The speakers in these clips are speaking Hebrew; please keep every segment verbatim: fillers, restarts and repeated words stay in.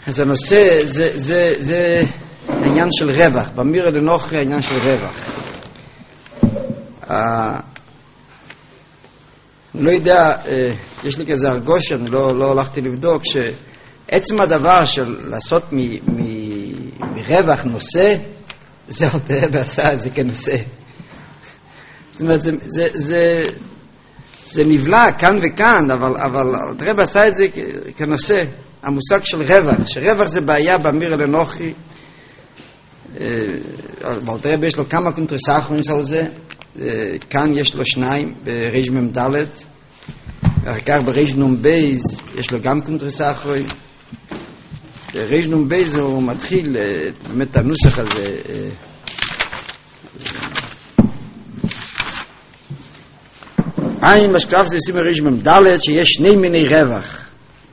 אז הנושא זה, זה, זה העניין של רווח, במירה לנוכרי העניין של רווח. אני לא יודע, יש לי כזה הרגוש, אני לא, לא הלכתי לבדוק, שעצם הדבר של לעשות מ, מ, מרווח נושא, זה אלתר רבי עשה את זה כנושא. זאת אומרת, זה, זה, זה, זה נבלע כאן וכאן, אבל, אבל אלתר רבי עשה את זה כנושא. המושג של רווח, שרווח זה בעיה באמיר לנוכרי, ואלתר רבי יש לו כמה קונטרסאחרונס על זה, כאן יש לו שניים, בריש מם דלת, ואחר כך בריש נום בייז יש לו גם קונטרסאחרון. בריש נום בייז הוא מתחיל באמת הנוסח הזה, אין משקף זה עושים בריש מם דלת שיש שני מיני רווח.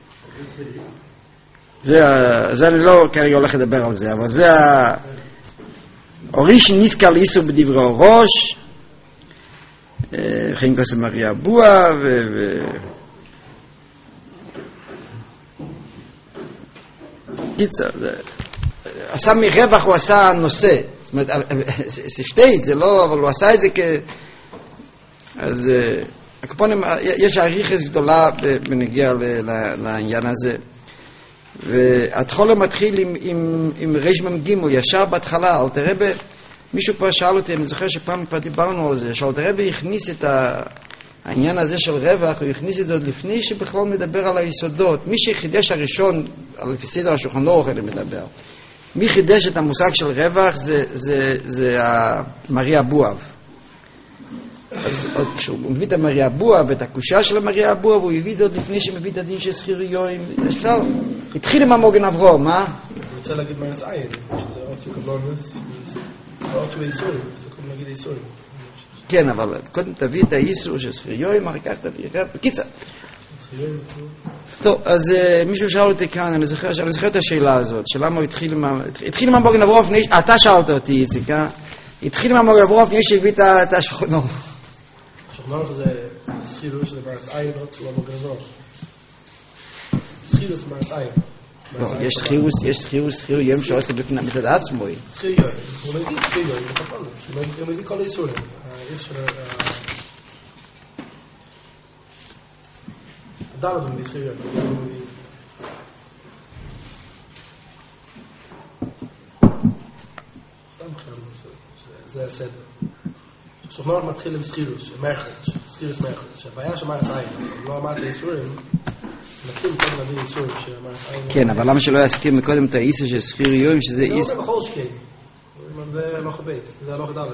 זה, זה אני לא כרגע הולך לדבר על זה, אבל זה אוריש נזכר לאיסור בדברי הראש, חיים כוסה מריה בועה ו... ו... קיצר, זה... עשה מרווח, הוא עשה נושא, זאת אומרת, ספטית, זה לא, אבל הוא עשה את זה כ... אז הקופונים, יש העריכת גדולה בנגיע לעניין הזה, והתחולה מתחיל עם, עם, עם ריש מם גימל, ישר בהתחלה, אלתר רבי, מישהו כבר שאל אותי, אני זוכר שפעם כבר דיברנו על זה, שאלתר רבי הכניס את העניין הזה של רווח, הוא הכניס את זה עוד לפני שבכלל מדבר על היסודות. מי שחידש הראשון, לפי סדר השולחן ערוך אני מדבר, מי חידש את המושג של רווח זה, זה, זה מריה אבואב. אז כשהוא מביא את המריה אבואב ואת הקושה של המריה אבואב, הוא הביא את זה עוד לפני שמביא את הדין של סחיריויים. אפשר, התחיל עם המוגן אברום, מה? אני רוצה להגיד מרץ עין, שזה עוד קבלונוס, זה עוד איסורים, זה קודם להגיד איסורים. כן, אבל קודם תביא את האיסור של סחיריויים, אחר כך תביא, בקיצר. טוב, אז מישהו שאל אותי כאן, אני זוכר, אני זוכר את השאלה הזאת, שלמה הוא התחיל עם, התחיל עם המוגן אברום, אתה שאלת אותי, איציקה, התחיל עם המוגן אברום, לפני שהביא את השכונות. השכונות זה סחילוס, זה מרץ עין, לא מוגן אברום. סחילוס מרץ עין. לא, יש סחירוס, יש סחירוס, סחיר יום שעושה בפני מצד עצמו. סחיר יום, הוא מביא סחיר יום, הוא מביא כל איסורים. הדלת הוא מביא סחיר יום. זה הסדר. שכנות מתחיל עם סחירוס, מרחץ, סחירוס מרחץ. שהבעיה שמרץ עין, לא אמרת איסורים, כן, אבל למה שלא יזכיר מקודם את האיסר של סחיר יום, שזה איסר? זה לא בכל שקיים. זה לא חבייס, זה לא חדלת.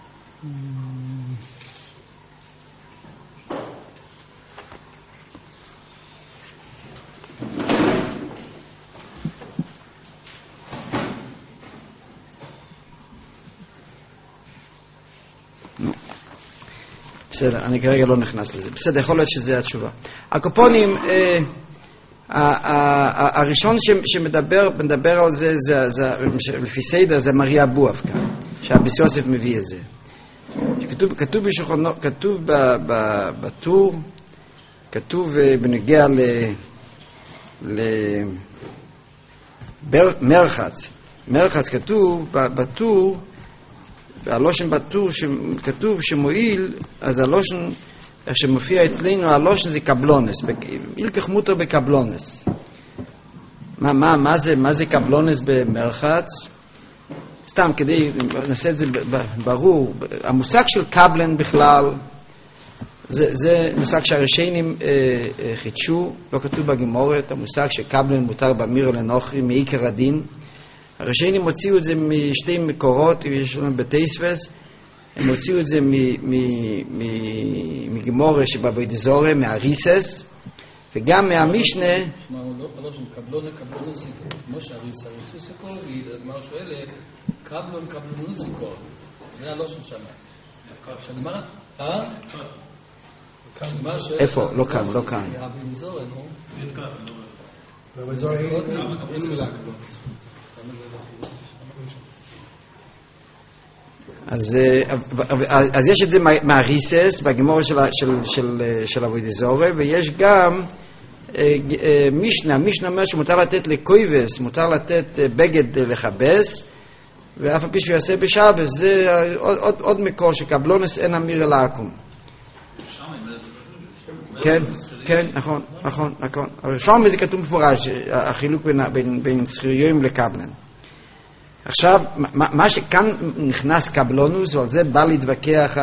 בסדר, אני כרגע לא נכנס לזה. בסדר, יכול להיות שזה התשובה. הקופונים, הראשון שמדבר מדבר על זה, לפי סדר, זה מריה אבואב כאן, שהביס יוסף מביא את זה. כתוב בשולחנו, כתוב בטור, כתוב בנגיע למרחץ. מרחץ כתוב בטור, והלושן בטור שכתוב שמועיל, אז הלושן, איך שמופיע אצלנו, הלושן זה קבלונס, אילקח מותר בקבלונס. מה, מה, מה זה, מה זה קבלונס במרחץ? סתם, כדי, נעשה את זה ברור, המושג של קבלן בכלל, זה, זה מושג שהרשיינים אה, אה, חידשו, לא כתוב בגמורת, המושג שקבלן מותר במיר לנוכרי מעיקר הדין, הרשיינים הוציאו את זה משתי מקורות, יש לנו בטייספס, הם הוציאו את זה מגמורה שבעבודה זורה, מהריסס, וגם מהמשנה. שמע, לא שם, קבלון קבלונוסיקו, כמו שהריסה ריסוסיקו, והגמר שואלת, קבלון קבלונוסיקו, זה הלושן שמה. שהגמר, אה? איפה? לא כאן, לא כאן. בעבודה זורה, נו? אין כאן, בעבודה זורה אין מילה קבלונוס. אז, אז יש את זה מהריסס בגמור של, של, של, של עבודה זורה, ויש גם מישנה, מישנה אומר שמותר לתת לקויבס, מותר לתת בגד לכבס, ואף על פי שהוא יעשה בשבת, זה עוד, עוד, עוד מקור שקבלונס אין אמיר אלא עקום. כן, כן, נכון, נכון, נכון. אבל שם זה כתוב מפורש, החילוק בין, בין, בין שכירים לקבלן. עכשיו, מה, מה שכאן נכנס קבלונוס, ועל זה בא להתווכח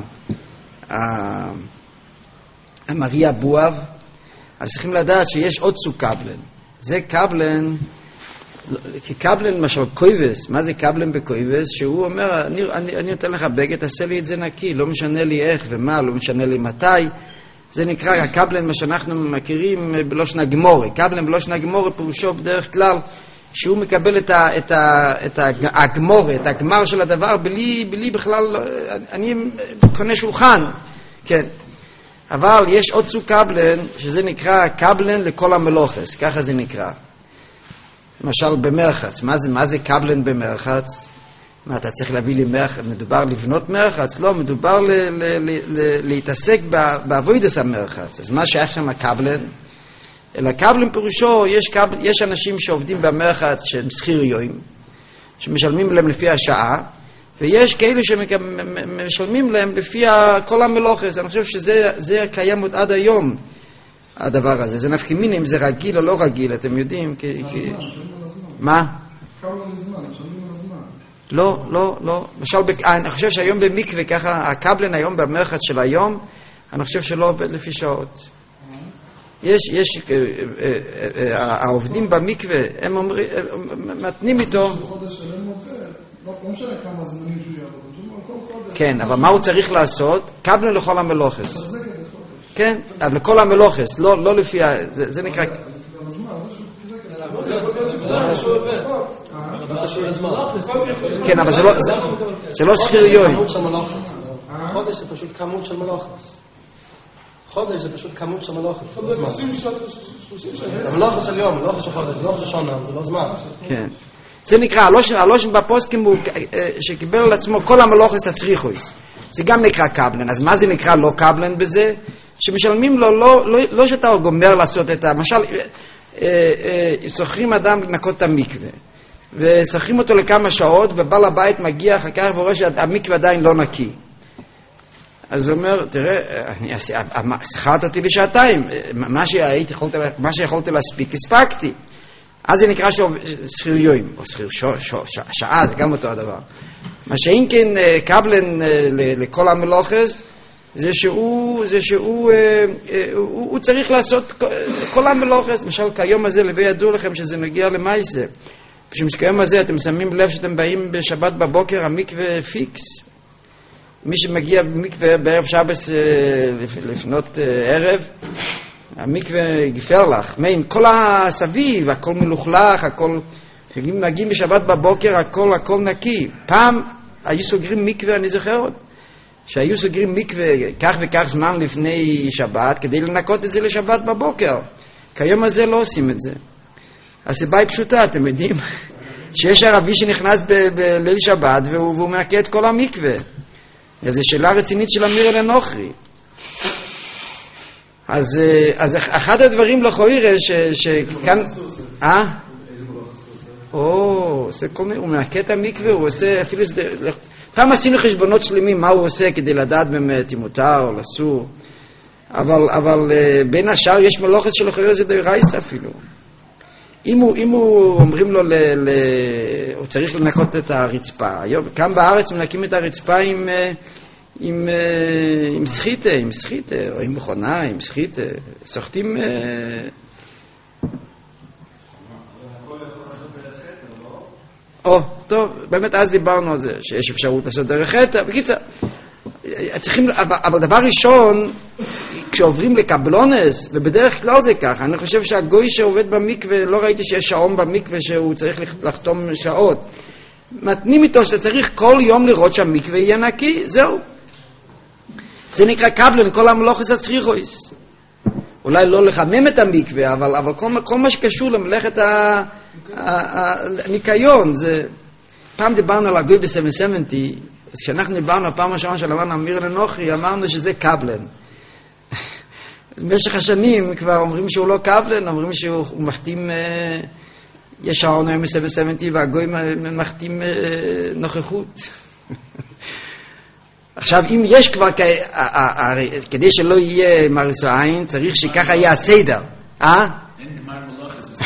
המרי אבואב, אז צריכים לדעת שיש עוד סוג קבלן. זה קבלן, כי קבלן למשל קויבס, מה זה קבלן בקויבס? שהוא אומר, אני, אני, אני נותן לך בגד, תעשה לי את זה נקי, לא משנה לי איך ומה, לא משנה לי מתי. זה נקרא הקבלן, מה שאנחנו מכירים בלושן הגמורי. קבלן בלושן הגמורי פירושו בדרך כלל, שהוא מקבל את, ה, את, ה, את הגמורי, את הגמר של הדבר, בלי, בלי בכלל, אני קונה שולחן, כן. אבל יש עוד סוג קבלן, שזה נקרא קבלן לכל המלוכס, ככה זה נקרא. למשל במרחץ, מה זה, מה זה קבלן במרחץ? מה, אתה צריך להביא לי מרחץ? מדובר לבנות מרחץ? לא, מדובר ל, ל, ל, ל, להתעסק בעבודת המרחץ. אז מה שייך שם הקבלן? אלא קבלן פירושו, יש, קבל, יש אנשים שעובדים במרחץ שהם שכירים, שמשלמים להם לפי השעה, ויש כאלה שמשלמים להם לפי כל המלוכס. אני חושב שזה זה קיים עוד עד היום, הדבר הזה. זה נפקא מינה אם זה רגיל או לא רגיל, אתם יודעים. כי, כי... מה? לא, לא, לא. למשל, אני חושב שהיום במקווה, ככה, הקבלן היום במרחץ של היום, אני חושב שלא עובד לפי שעות. יש, יש, העובדים במקווה, הם אומרים, מתנים איתו. לא משנה כמה זמנים שהוא יעבוד, כל חודש. כן, אבל מה הוא צריך לעשות? קבלן לכל המלוכס. כן, אבל לכל המלוכס, לא לפי, זה נקרא... כן, אבל זה לא שכיריון. חודש זה פשוט כמות של מלוכס. חודש זה פשוט כמות של מלוכס. זה מלוכס של יום, מלוכס של חודש, מלוכס של שונה, זה לא זמן. כן. זה נקרא, הלושן בפוסקים הוא שקיבל על עצמו כל המלוכס הצריחוס. זה גם נקרא קבלן. אז מה זה נקרא לא קבלן בזה? שמשלמים לו, לא, לא, לא שאתה גומר לעשות את ה... למשל, שוכרים אדם לנקות את המקווה, ושוכרים אותו לכמה שעות, ובעל הבית מגיע אחר כך ורואה שהמקווה עדיין לא נקי. אז הוא אומר, תראה, שכרת אותי בשעתיים, מה שהייתי, מה שיכולתי להספיק, הספקתי. אז זה נקרא שכיריון, או שכיר שעה, זה גם אותו הדבר. מה שאם כן קבלן לכל המלוכס, זה שהוא, זה שהוא, הוא צריך לעשות כל המלוכס. למשל, כיום הזה, לבי ידעו לכם שזה מגיע למייסה. כשם שכיום הזה אתם שמים לב שאתם באים בשבת בבוקר, המקווה פיקס. מי שמגיע במקווה בערב שבס לפנות ערב, המקווה גפר לך. מיין, כל הסביב, הכל מלוכלך, הכל, מגיעים בשבת בבוקר, הכל, הכל נקי. פעם היו סוגרים מקווה, אני זוכר עוד, שהיו סוגרים מקווה כך וכך זמן לפני שבת, כדי לנקות את זה לשבת בבוקר. כיום הזה לא עושים את זה. הסיבה היא פשוטה, אתם יודעים, שיש ערבי שנכנס בליל שבת, והוא, והוא מנקה את כל המקווה. זו שאלה רצינית של אמיר אל נוכרי. אז, אז אחד הדברים לכאורה שכאן... אה? או, עושה כל מיני, הוא מנקה את המקווה, הוא עושה אפילו... פעם עשינו חשבונות שלמים מה הוא עושה כדי לדעת באמת אם מותר או אסור. אבל, אבל בין השאר יש מלוכת שלכאורה זה דאורייתא אפילו. אם הוא, אם הוא אומרים לו, ל, ל, הוא צריך לנקות את הרצפה. היום, כאן בארץ מנקים את הרצפה עם, עם, עם סחיטה, עם סחיטה, או עם מכונה, עם סחיטה. סוחטים... או, טוב, באמת אז דיברנו על זה, שיש אפשרות לעשות דרך חטא. בקיצר, צריכים, אבל דבר ראשון, כשעוברים לקבלונס, ובדרך כלל זה ככה, אני חושב שהגוי שעובד במקווה, לא ראיתי שיש שעון במקווה שהוא צריך לחתום שעות. מתנים איתו שאתה צריך כל יום לראות שהמקווה יהיה נקי, זהו. זה נקרא קבלן, כל המלוכס הצריחויס. אולי לא לחמם את המקווה, אבל, אבל כל, כל מה שקשור למלאכת הניקיון, זה... פעם דיברנו על הגוי ב-שבע שבעים, אז כשאנחנו דיברנו הפעם השנה של אמרנו אמיר אל נוכרי, אמרנו שזה קבלן. במשך השנים כבר אומרים שהוא לא קבלן, אומרים שהוא מחתים, יש שעון היום שבע שבעים והגויים מחתים נוכחות. עכשיו, אם יש כבר, כדי שלא יהיה מריסו עין, צריך שככה יהיה הסדר. אה? אין גמר מלאכת.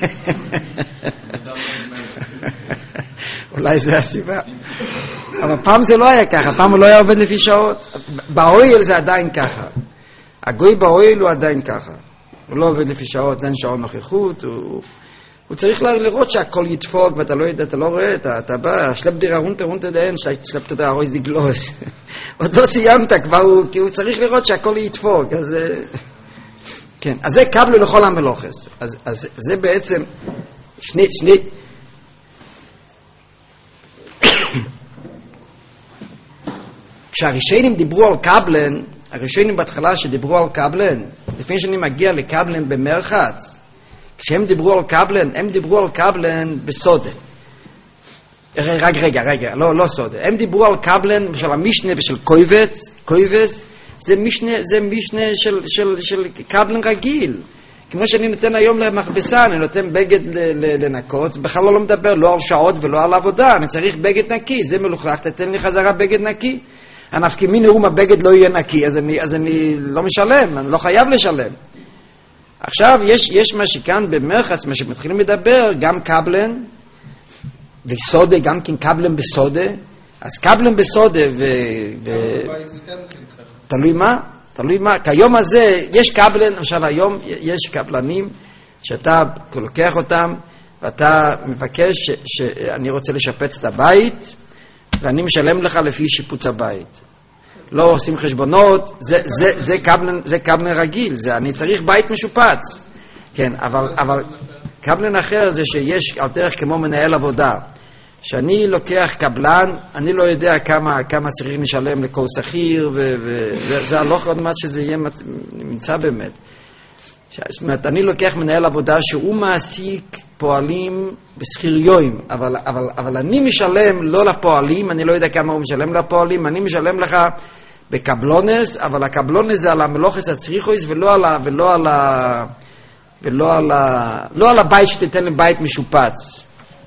אולי זה הסיבה. אבל פעם זה לא היה ככה, פעם הוא לא היה עובד לפי שעות. באויל זה עדיין ככה. הגוי באויל הוא עדיין ככה. הוא לא עובד לפי שעות, אין שעון נוכחות, הוא... הוא צריך לראות שהכל ידפוק, ואתה לא יודע, אתה לא רואה, אתה, אתה בא, שלפ דירה רונטה, רונטה דיין, שלפ דירה רויס דיגלוס. עוד לא סיימת כבר, הוא, כי הוא צריך לראות שהכל ידפוק, אז... כן, אז זה קבלו לכל המלוכס. אז, אז זה בעצם, שני, שני... כשהראשונים דיברו על קבלן, הראשונים בהתחלה שדיברו על קבלן, לפני שאני מגיע לקבלן במרחץ, כשהם דיברו על קבלן, הם דיברו על קבלן בסודה. רגע, רגע, רגע, לא, לא סודה. הם דיברו על קבלן של המשנה ושל קויבץ, קויבץ, זה משנה, זה משנה של, של, של קבלן רגיל. כמו שאני נותן היום למכבסה, אני נותן בגד לנקות, בכלל לא מדבר לא על שעות ולא על עבודה, אני צריך בגד נקי, זה מלוכלך, תתן לי חזרה בגד נקי. הנפקי מי נאום הבגד לא יהיה נקי, אז אני, אז אני לא משלם, אני לא חייב לשלם. עכשיו יש, יש מה שכאן במרחץ, מה שמתחילים לדבר, גם קבלן וסודה, גם כן קבלן בסודה, אז קבלן בסודה ו... ו... תלוי מה? תלוי מה? כיום הזה יש קבלן, למשל היום יש קבלנים שאתה לוקח אותם ואתה מבקש ש... שאני רוצה לשפץ את הבית ואני משלם לך לפי שיפוץ הבית. לא עושים חשבונות, זה, זה, זה קבלן, זה קבלן רגיל, זה, אני צריך בית משופץ. כן, אבל, אבל קבלן אחר זה שיש על דרך כמו מנהל עבודה, שאני לוקח קבלן, אני לא יודע כמה, כמה צריך לשלם לכל שכיר, וזה הלוך עוד מעט שזה יהיה נמצא באמת. זאת אומרת, אני לוקח מנהל עבודה שהוא מעסיק פועלים בסחיריון, אבל, אבל, אבל אני משלם לא לפועלים, אני לא יודע כמה הוא משלם לפועלים, אני משלם לך בקבלונס, אבל הקבלונס זה על המלוכס הצריחויס ולא על ה, ולא על ה, ולא על ה, לא על הבית שתיתן לי בית משופץ.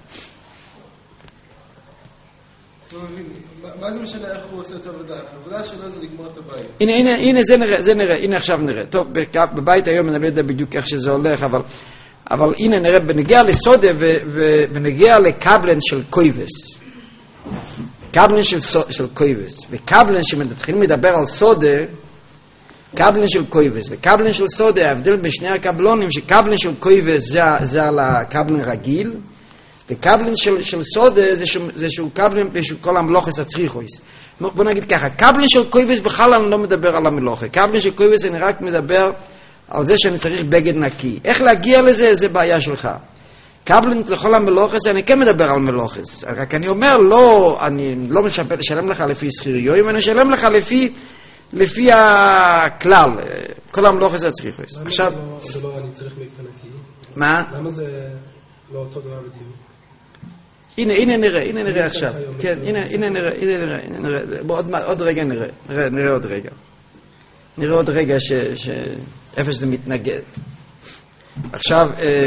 מה זה משנה איך הוא עושה את העבודה? העבודה שלו זה לגמור את הבית. הנה, הנה, הנה, זה נראה, זה נראה, הנה עכשיו נראה. טוב, בבית היום אני לא יודע בדיוק איך שזה הולך, אבל, אבל הנה נראה, בנגיע לסודה ובנגיע לקבלן של קויבס. קבלן של, של קויבס. וקבלן שמתחילים לדבר על סודה, קבלן של קויבס. וקבלן של סודה, ההבדל בשני הקבלונים, שקבלן של קויבס זה, זה על הקבלן רגיל, וקבלן של, של סודה זה, זה שהוא קבלן של כל המלוכס הצריחויס. בוא נגיד ככה, קבלן של קויבס בכלל אני לא מדבר על המלוכה. קבלן של קויבס אני רק מדבר על זה שאני צריך בגד נקי. איך להגיע לזה, זה בעיה שלך. קבלן לכל המלוכס אני כן מדבר על מלוכס. רק אני אומר, לא, אני לא משלם, משלם לך לפי סחיריון, אני משלם לך לפי, לפי הכלל, כל המלוכס הצריחויס. עכשיו... זה לא, אני צריך בגד נקי. מה? למה זה לא אותו דבר בדיוק? הנה, הנה נראה, הנה נראה עכשיו. כן, הנה, הנה נראה, הנה נראה, הנה נראה. עוד, עוד רגע נראה, נראה, נראה עוד רגע. נראה עוד רגע ש, ש, איפה שזה מתנגד. עכשיו, אה,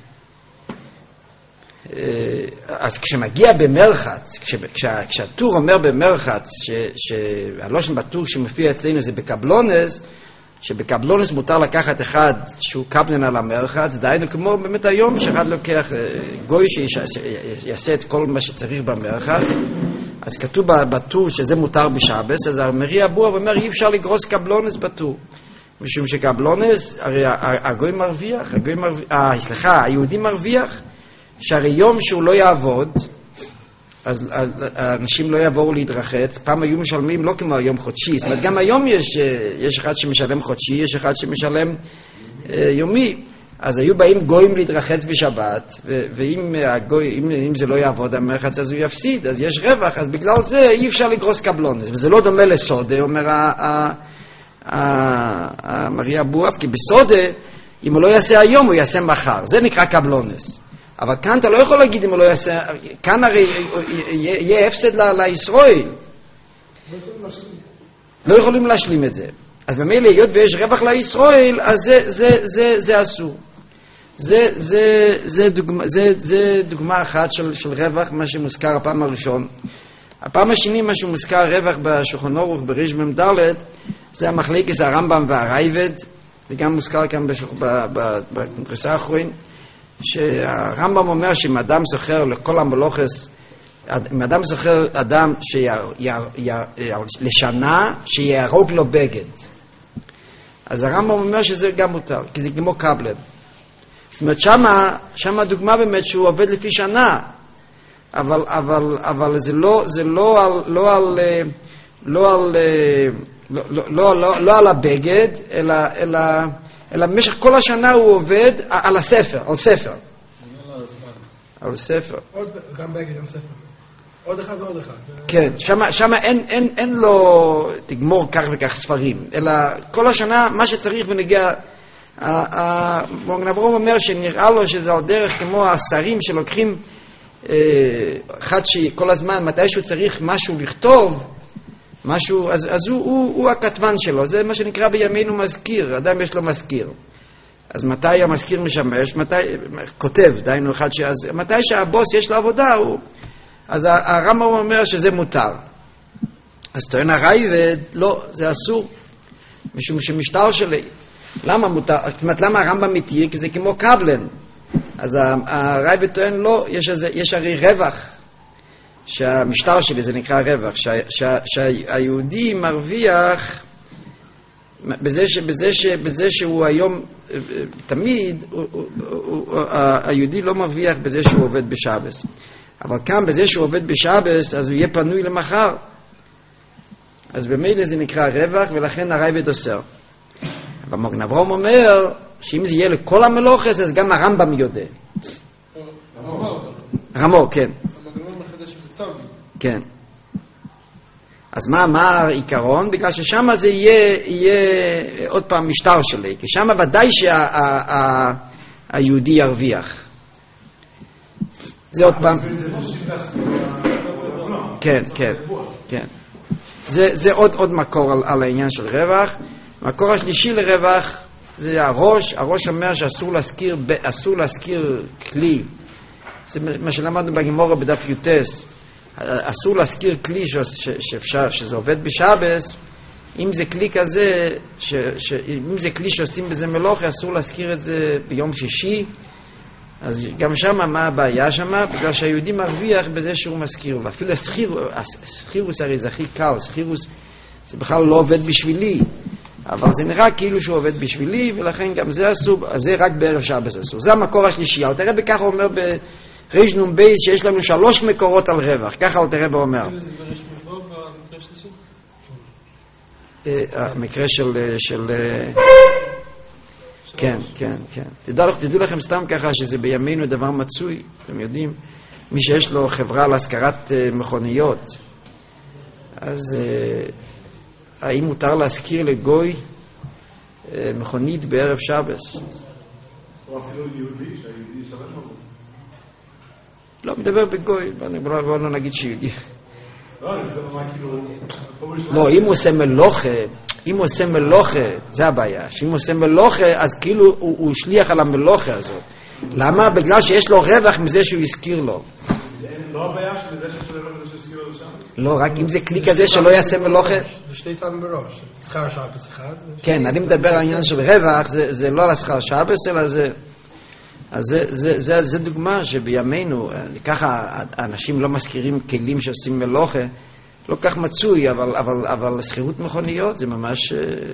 אה, אז כשמגיע במרחץ, כש, כשה, כשהטור אומר במרחץ, ש, שהלושן בטור שמופיע אצלנו זה בקבלונס, שבקבלונס מותר לקחת אחד שהוא קבלן על המרחץ, דהיינו כמו באמת היום שאחד לוקח גוי שיעשה את כל מה שצריך במרחץ, אז כתוב בטור שזה מותר בשבס, אז המרי אבוה ואומר אי אפשר לגרוס קבלונס בטור, משום שקבלונס, הרי הגוי מרוויח, הגוי מרוויח, אה, סליחה, היהודי מרוויח, שהרי יום שהוא לא יעבוד, אז האנשים לא יעברו להתרחץ, פעם היו משלמים לא כמו היום חודשי, זאת אומרת גם היום יש, יש אחד שמשלם חודשי, יש אחד שמשלם אה, יומי, אז היו באים גויים להתרחץ בשבת, ו- ואם הגוי, אם, אם זה לא יעבוד המרחץ אז הוא יפסיד, אז יש רווח, אז בגלל זה אי אפשר לגרוס קבלונס, וזה לא דומה לסודה, אומר המרי אבוה, כי בסודה, אם הוא לא יעשה היום הוא יעשה מחר, זה נקרא קבלונס. אבל כאן אתה לא יכול להגיד אם הוא לא יעשה, כאן הרי יהיה הפסד לישראל. לא יכולים להשלים את זה. אז במילא, היות ויש רווח לישראל, אז זה, זה, זה, זה אסור. זה, זה, זה, דוגמה, זה, זה דוגמה אחת של, של רווח, מה שמוזכר הפעם הראשון. הפעם השני, מה שמוזכר רווח בשולחן ערוך, בריש מ"ד, זה המחלקת הרמב"ם והרייבד, זה גם מוזכר כאן בקונטרסה האחרון, שהרמב"ם אומר שאם אדם זוכר לכל המלוכס, אם אדם זוכר אדם לשנה, שיהרוג לו בגד. אז הרמב"ם אומר שזה גם מותר, כי זה כמו קבלן. זאת אומרת, שמה, שמה הדוגמה באמת שהוא עובד לפי שנה, אבל, אבל, אבל זה לא, זה לא על, לא על, לא על, לא, לא, לא, לא על הבגד, אלא, אלא, אלא במשך כל השנה הוא עובד על הספר, על ספר. על ספר. עוד, גם בגד, גם ספר. עוד אחד ועוד אחד. כן, שמה, שמה אין, אין, אין לו תגמור כך וכך ספרים, אלא כל השנה מה שצריך ונגיע, מוגן אברהם אומר שנראה לו שזה על דרך כמו השרים שלוקחים אחד שכל הזמן, מתי שהוא צריך משהו לכתוב, משהו, אז, אז הוא, הוא, הוא הכתבן שלו, זה מה שנקרא בימינו מזכיר, אדם יש לו מזכיר. אז מתי המזכיר משמש, מתי, כותב, דיינו אחד ש... אז מתי שהבוס יש לו עבודה, הוא... אז הרמב"ם אומר שזה מותר. אז טוען הרייבד, לא, זה אסור, משום שמשטר שלי. למה מותר? זאת אומרת, למה הרמב"ם מתיר? כי זה כמו קבלן. אז הרייבד טוען, לא, יש, איזה, יש הרי רווח, שהמשטר שלי זה נקרא רווח, שה, שה, שהיהודי מרוויח בזה, ש, בזה, ש, בזה שהוא היום, תמיד, הוא, הוא, הוא, היהודי לא מרוויח בזה שהוא עובד בשבס. אבל כאן בזה שהוא עובד בשבס, אז הוא יהיה פנוי למחר. אז במילא זה נקרא רווח, ולכן הרייבד אוסר. אבל מוגן אברהם אומר, שאם זה יהיה לכל המלוכס, אז גם הרמב"ם יודע. רמו, כן. כן. אז מה, מה העיקרון? בגלל ששם זה יהיה, יהיה עוד פעם משטר שלי, כי שם ודאי שהיהודי ירוויח. זה עוד פעם. כן, כן, כן. זה, זה עוד, עוד מקור על, על העניין של רווח. מקור השלישי לרווח זה הראש. הראש אומר שאסור להזכיר, אסור להזכיר כלי. זה מה שלמדנו בגמרא בדף יוטס. אסור להזכיר כלי שאפשר, שזה עובד בשבס. אם זה כלי כזה, ש, ש, אם זה כלי שעושים בזה מלוכה, אסור להזכיר את זה ביום שישי. אז גם שמה, מה הבעיה שמה? בגלל שהיהודי מרוויח בזה שהוא מזכיר. ואפילו סחירוס, הרי זה הכי קל, סחירוס זה בכלל לא עובד בשבילי, אבל זה נראה כאילו שהוא עובד בשבילי, ולכן גם זה אסור, זה רק בערב שבת אסור. זה המקור השלישי. אל תראה בכך הוא אומר בריש נון בייס שיש לנו שלוש מקורות על רווח. ככה אל תראה באומר. זה בריש מבוא במקרה שלישי? המקרה של... של כן, כן, כן. תדעו, תדעו לכם סתם ככה שזה בימינו דבר מצוי, אתם יודעים, מי שיש לו חברה להשכרת מכוניות, אז האם מותר להשכיר לגוי מכונית בערב שבס? או אפילו יהודי, שהיהודי שווה מכונית. לא, מדבר בגוי, בואו לא נגיד שיהודי. לא, אני חושב מה כאילו... לא, אם הוא עושה מלוכה, אם הוא עושה מלוכה, זה הבעיה, שאם הוא עושה מלוכה, אז כאילו הוא, הוא שליח על המלוכה הזאת. למה? בגלל שיש לו רווח מזה שהוא הזכיר לו. לא הבעיה שמזה שיש לו רווח מזה שהוא הזכיר לו שם? לא, רק אם זה כלי כזה שלא יעשה מלוכה. זה שתי טעם בראש, שכר שבס אחד. כן, אני מדבר על העניין של רווח, זה, זה לא על השכר שבס, אלא זה... אז זה, זה, זה, זה דוגמה שבימינו, ככה האנשים לא מזכירים כלים שעושים מלוכה, לא כך מצוי, אבל, אבל, אבל שכירות מכוניות זה ממש...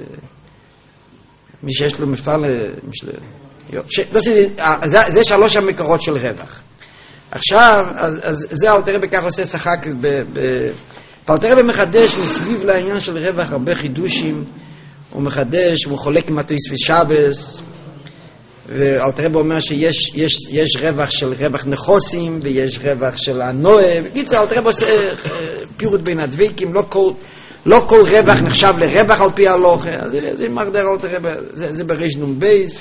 מי שיש לו מפעל... משל... ש... זה, זה, זה שלוש המקורות של רווח. עכשיו, אז, אז זה אלתר רבי כך עושה שחק, ב, ב... אלתר רבי מחדש מסביב לעניין של רווח הרבה חידושים, הוא מחדש, הוא חולק עם התוספות שבס, ואלתר רבי אומר שיש יש, יש רווח של רווח נכוסים, ויש רווח של הנועה, בקיצור, אלתר רבי עושה פירוט בין הדבקים, לא כל, לא כל רווח נחשב לרווח על פי ההלכה, זה, זה מגדר אלתר רבי, זה, זה בריש נון בייס.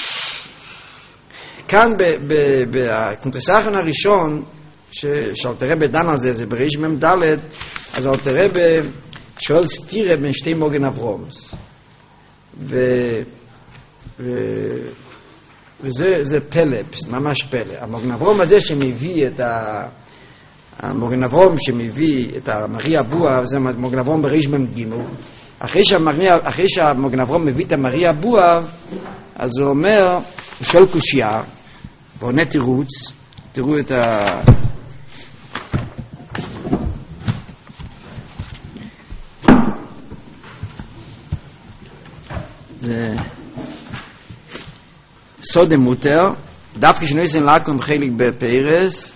כאן בקונטרסה הראשון, שאלתר רבי דן על זה, זה בריש מ"ד, אז אלתר רבי שואל סתירה בין שתי מוגן אברומס. ו... ו... וזה זה פלא, ממש פלא. המוגן אברום הזה שמביא את ה... המוגן אברום שמביא את המרי אבוה, זה מוגן אברום בריש במגימו. אחרי שהמרי... אחרי שהמוגן אברום מביא את המרי אבוה, אז הוא אומר, הוא שואל קושייה, ועונה תירוץ, תראו את ה... זה... סוד המותר, דווקא שנויסן לעקום חלק בפיירס,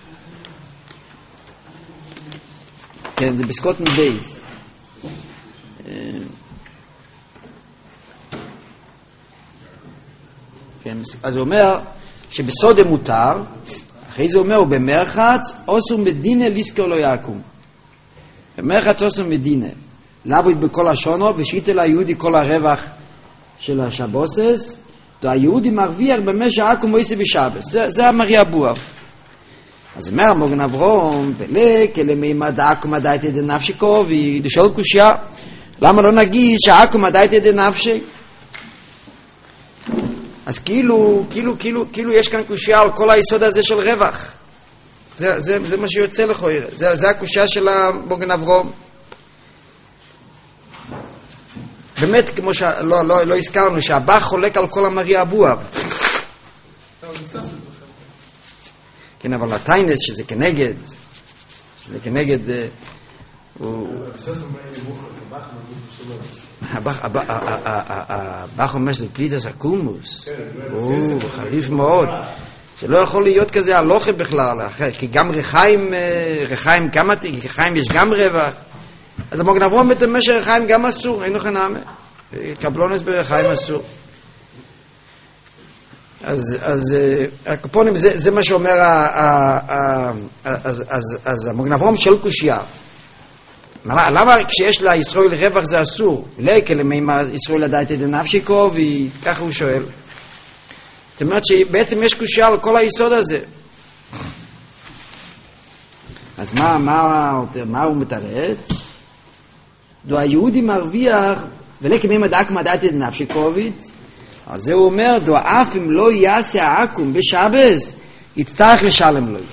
כן, זה בסקוט מבייס. כן, אז הוא אומר שבסוד המותר, אחרי זה אומר, הוא במרחץ, עושו מדינה לזכור לא יעקום. במרחץ עושו מדינה, לעבוד בכל השונו, ושיטה ליהודי כל הרווח של השבוסס, היהודי מרוויח במשך עקום ואיסי בשבס. זה, זה המרי אבוה. אז אומר המוגן אברום, ולק, אלה מימד עקום הדייתא דנפשי קובי, לשאול קושיה, למה לא נגיד שעקום הדייתא דנפשי? אז כאילו, כאילו, כאילו, כאילו יש כאן קושיה על כל היסוד הזה של רווח. זה, זה, זה מה שיוצא לך, זה, זה הקושיה של המוגן אברום. באמת, כמו שלא לא, לא הזכרנו, שהבא חולק על כל המרי אבוה. כן, אבל הטיינס שזה כנגד, שזה כנגד, הוא... הבא אומר שזה פליטס הקומוס. הוא חריף מאוד. זה לא יכול להיות כזה הלוכה בכלל, כי גם רחיים, רחיים כמה, רחיים יש גם רווח. אז המוגן אברום מתאמר שרחיים גם אסור, אין לכם נאמה. קבלונס ברחיים אסור. אז, אז הקופונים, זה, זה מה שאומר, אז, אז, אז המוגן אברום של קושיה. למה כשיש לה ישראל רווח זה אסור? לכה למימה ישראל הדייתא דנפשי קובי, ככה הוא שואל. זאת אומרת שבעצם יש קושיה על כל היסוד הזה. אז מה, מה, מה הוא מתרץ? דו היהודי מרוויח, ולכם אם הדעקום הדעתי דנפשי קובית, אז זה הוא אומר, דו אף אם לא יעשה העקום בשבס, יצטרך לשלם לו.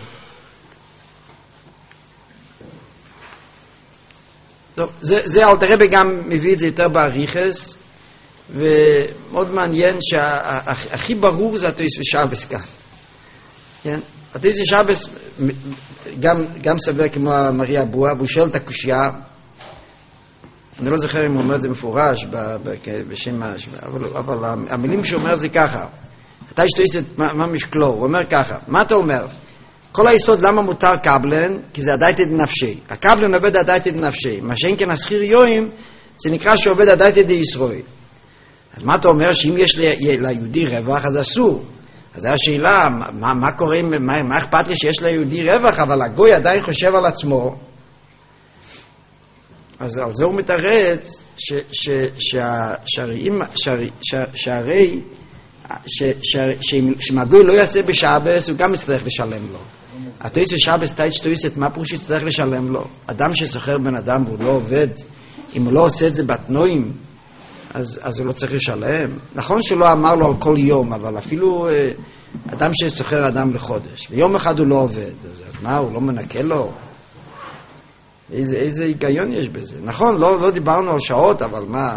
טוב, זה, זה אלתר רבי גם מביא את זה יותר בעריכס, ומאוד מעניין שהכי ברור זה התויס ושבס כאן. כן? התויס ושבס גם, גם סבר כמו המרי אבוה, והוא שואל את הקושיה, אני לא זוכר אם הוא אומר את זה מפורש בשם, אבל, אבל המילים שהוא אומר זה ככה. אתה שתויסת מה משקלו, הוא אומר ככה, מה אתה אומר? כל היסוד למה מותר קבלן? כי זה הדייתא דנפשי. הקבלן עובד הדייתא דנפשי. מה שאין כן הסחיר יוים, זה נקרא שעובד הדייתא דישראל. אז מה אתה אומר? שאם יש ליהודי רווח, אז אסור. אז זו השאלה, מה, מה קורה, מה, מה אכפת לי שיש ליהודי רווח, אבל הגוי עדיין חושב על עצמו. אז על זה הוא מתרץ שהרי שאם הגוי לא יעשה בשבס, הוא גם יצטרך לשלם לו. התויס ושבס תאית שתויסת, מה פירוש יצטרך לשלם לו? אדם שסוחר בן אדם והוא לא עובד, אם הוא לא עושה את זה בתנועים, אז, אז הוא לא צריך לשלם. נכון שלא אמר לו על כל יום, אבל אפילו אדם שסוחר אדם לחודש, ויום אחד הוא לא עובד, אז מה, הוא לא מנקה לו? איזה, איזה היגיון יש בזה? נכון, לא, לא דיברנו על שעות, אבל מה?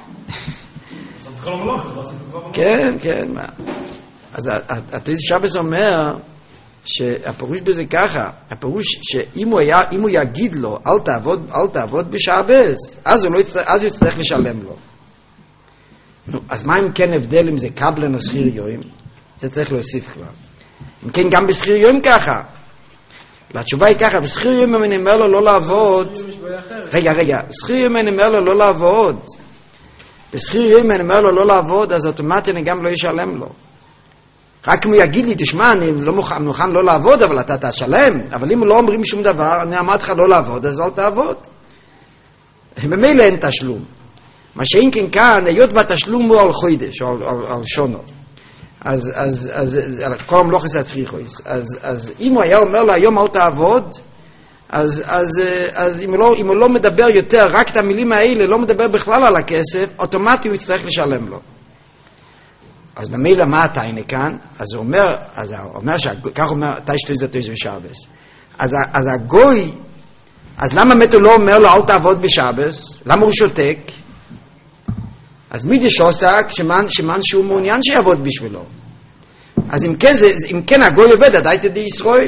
כן, כן, מה? אז התויס שבס אומר שהפירוש בזה ככה, הפירוש שאם הוא, היה, אם הוא יגיד לו אל תעבוד, אל תעבוד בשבס, אז הוא, לא יצטרך, אז הוא יצטרך לשלם לו. נו, אז מה אם כן הבדל אם זה קבלן או שכיר יוים? זה צריך להוסיף כבר. אם כן גם בשכיר יוים ככה. והתשובה היא ככה, בשכיר יוים אני אומר לו לא לעבוד. רגע, רגע, בשכיר יוים אני אומר לו לא לעבוד. בשכיר יוים אני אומר לו לא לעבוד, אז אוטומטית אני גם לא ישלם לו. רק אם הוא יגיד לי, תשמע, אני לא מוכן, מוכן לא לעבוד, אבל אתה תשלם. אבל אם הוא לא אומרים שום דבר, אני אמרתי לך לא לעבוד, אז אל תעבוד. במילא אין תשלום. מה שאין כן כאן, היות והתשלום הוא על חוידש, או על, על, על שונו. אז, אז, אז, אז כל המלוכס הצריכויס. אז, אז אם הוא היה אומר לו, היום אל תעבוד, אז, אז, אז אם, לא, אם הוא לא מדבר יותר, רק את המילים האלה, לא מדבר בכלל על הכסף, אוטומטי הוא יצטרך לשלם לו. אז במילא מה הטיינה כאן? אז הוא אומר, אז הוא אומר כך אומר, תשתוי זה תויז בשבס. אז, אז הגוי, אז למה באמת הוא לא אומר לו אל תעבוד בשבס? למה הוא שותק? אז מידי שעושה כשמן, שמן שהוא מעוניין שיעבוד בשבילו. אז אם כן, זה, אם כן הגוי עובד, עדיין תדי ישראל.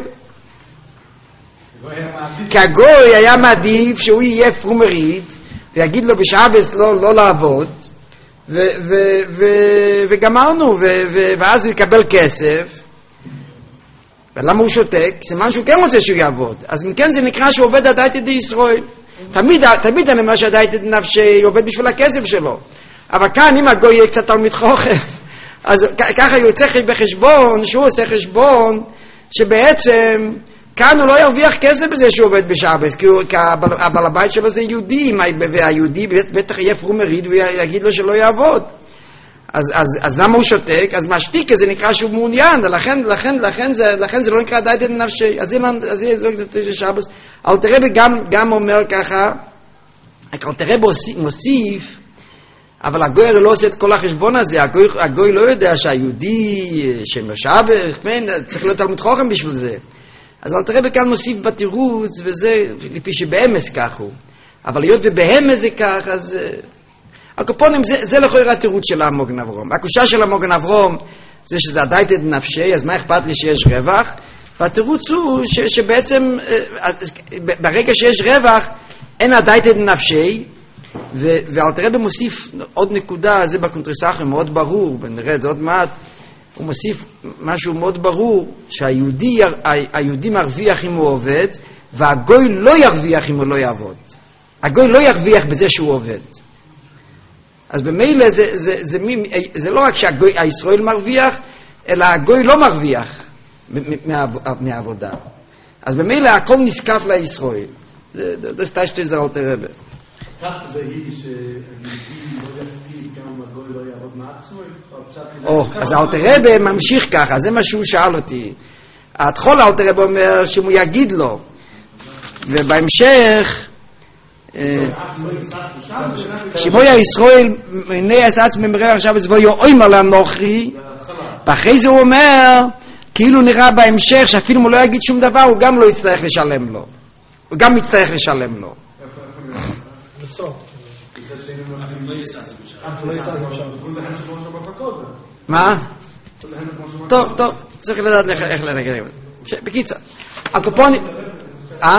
כי הגוי היה מעדיף שהוא יהיה פרומרית, ויגיד לו בשבס לא, לא לעבוד, ו, ו, ו, וגמרנו, ו, ו, ואז הוא יקבל כסף. ולמה הוא שותק? סימן שהוא כן רוצה שהוא יעבוד. אז אם כן זה נקרא שהוא עובד עדיין תדי ישראל. תמיד, תמיד אני אומר שעדיין תדי נפשי עובד בשביל הכסף שלו. אבל כאן אם הגוי יהיה קצת תלמיד חוכם, אז ככה הוא יוצא בחשבון, שהוא עושה חשבון, שבעצם כאן הוא לא ירוויח כסף בזה שהוא עובד בשבס, כי, כי הבעל, הבעל הבית שלו זה יהודי, והיהודי בטח יהיה פרומריד ויגיד לו שלא יעבוד. אז, אז, אז למה הוא שותק? אז משתיק, זה נקרא שהוא מעוניין, ולכן, לכן, לכן זה, לכן זה לא נקרא דייתת נפשי. אז זה יהיה שבס. אל תראה גם, גם אומר ככה, אל תראה מוסיף, אבל הגוי לא עושה את כל החשבון הזה, הגוי, הגוי לא יודע שהיהודי שמשבח, צריך להיות תלמיד חוכם בשביל זה. אז אל תראה בכאן מוסיף בתירוץ, וזה לפי שבאמס כך הוא. אבל להיות ובאמס זה כך, אז הקופונים, זה, זה לכאורה התירוץ של המוגן אברום. הקושה של המוגן אברום זה שזה הדייתת נפשי, אז מה אכפת לי שיש רווח? והתירוץ הוא ש, שבעצם ברגע שיש רווח אין הדייתת נפשי, ואל תראה במוסיף עוד נקודה, זה בקונטרסחים מאוד ברור, ונראה את זה עוד מעט, הוא מוסיף משהו מאוד ברור, שהיהודי היהודי מרוויח אם הוא עובד, והגוי לא ירוויח אם הוא לא יעבוד. הגוי לא ירוויח בזה שהוא עובד. אז במילא זה, זה, זה, זה, זה לא רק שהגוי, הישראל מרוויח, אלא הגוי לא מרוויח מהעבודה. אז במילא הכל נזקף לישראל. זה, זה סתשתי זה אל תראה. כך זה היא שהיהודי לא יחתיב גם הגוי לא יעבוד מעצמו? או, אז אל תראה ממשיך ככה, זה מה שהוא שאל אותי. התחול אל תראה אומר שאם הוא יגיד לו, ובהמשך שמוי הישראל מנה עשה עצמי מראה עכשיו אז בואי יאוימר לנוכרי, ואחרי זה הוא אומר כאילו נראה בהמשך שאפילו אם הוא לא יגיד שום דבר הוא גם לא יצטרך לשלם לו, הוא גם יצטרך לשלם לו. מה? טוב, טוב, צריך לדעת איך לדעת. בקיצור, הקופוני... אה?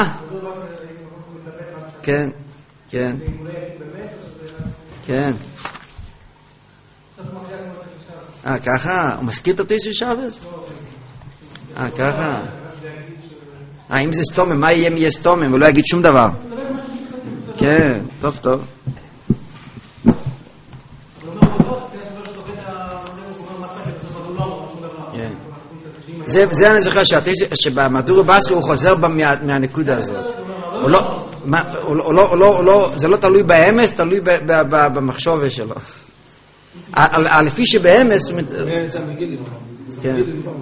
כן, כן. כן. אה, ככה? הוא מזכיר את התיסו שבס? אה, ככה? אה, אם זה סתומם, מה יהיה מי יהיה סתומם? הוא לא יגיד שום דבר. כן, טוב, טוב. זה, זה אני זוכר שבמדור בסרי הוא חוזר מהנקודה הזאת. הוא לא, הוא לא, הוא לא, זה לא תלוי באמס, תלוי במחשבה שלו. לפי שבאמס... כן.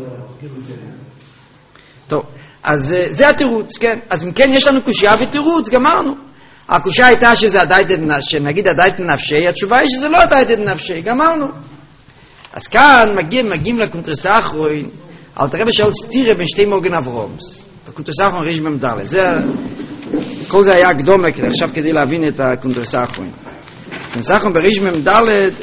טוב, אז זה התירוץ, כן. אז אם כן יש לנו קושייה ותירוץ, גמרנו. הקושייה הייתה שזה הדייתת, שנגיד הדייתת נפשי, התשובה היא שזה לא הדייתת נפשי, גמרנו. אז כאן מגיעים, מגיעים לקונטרסה האחרון, אל תראה בשאול סתירה בין שתי מוגן אברומס. בקונטרסה האחרון ריש במדלת. זה, כל זה היה הקדומה, עכשיו כדי להבין את הקונטרסה האחרון. הקונטרסה האחרון בריש במדלת,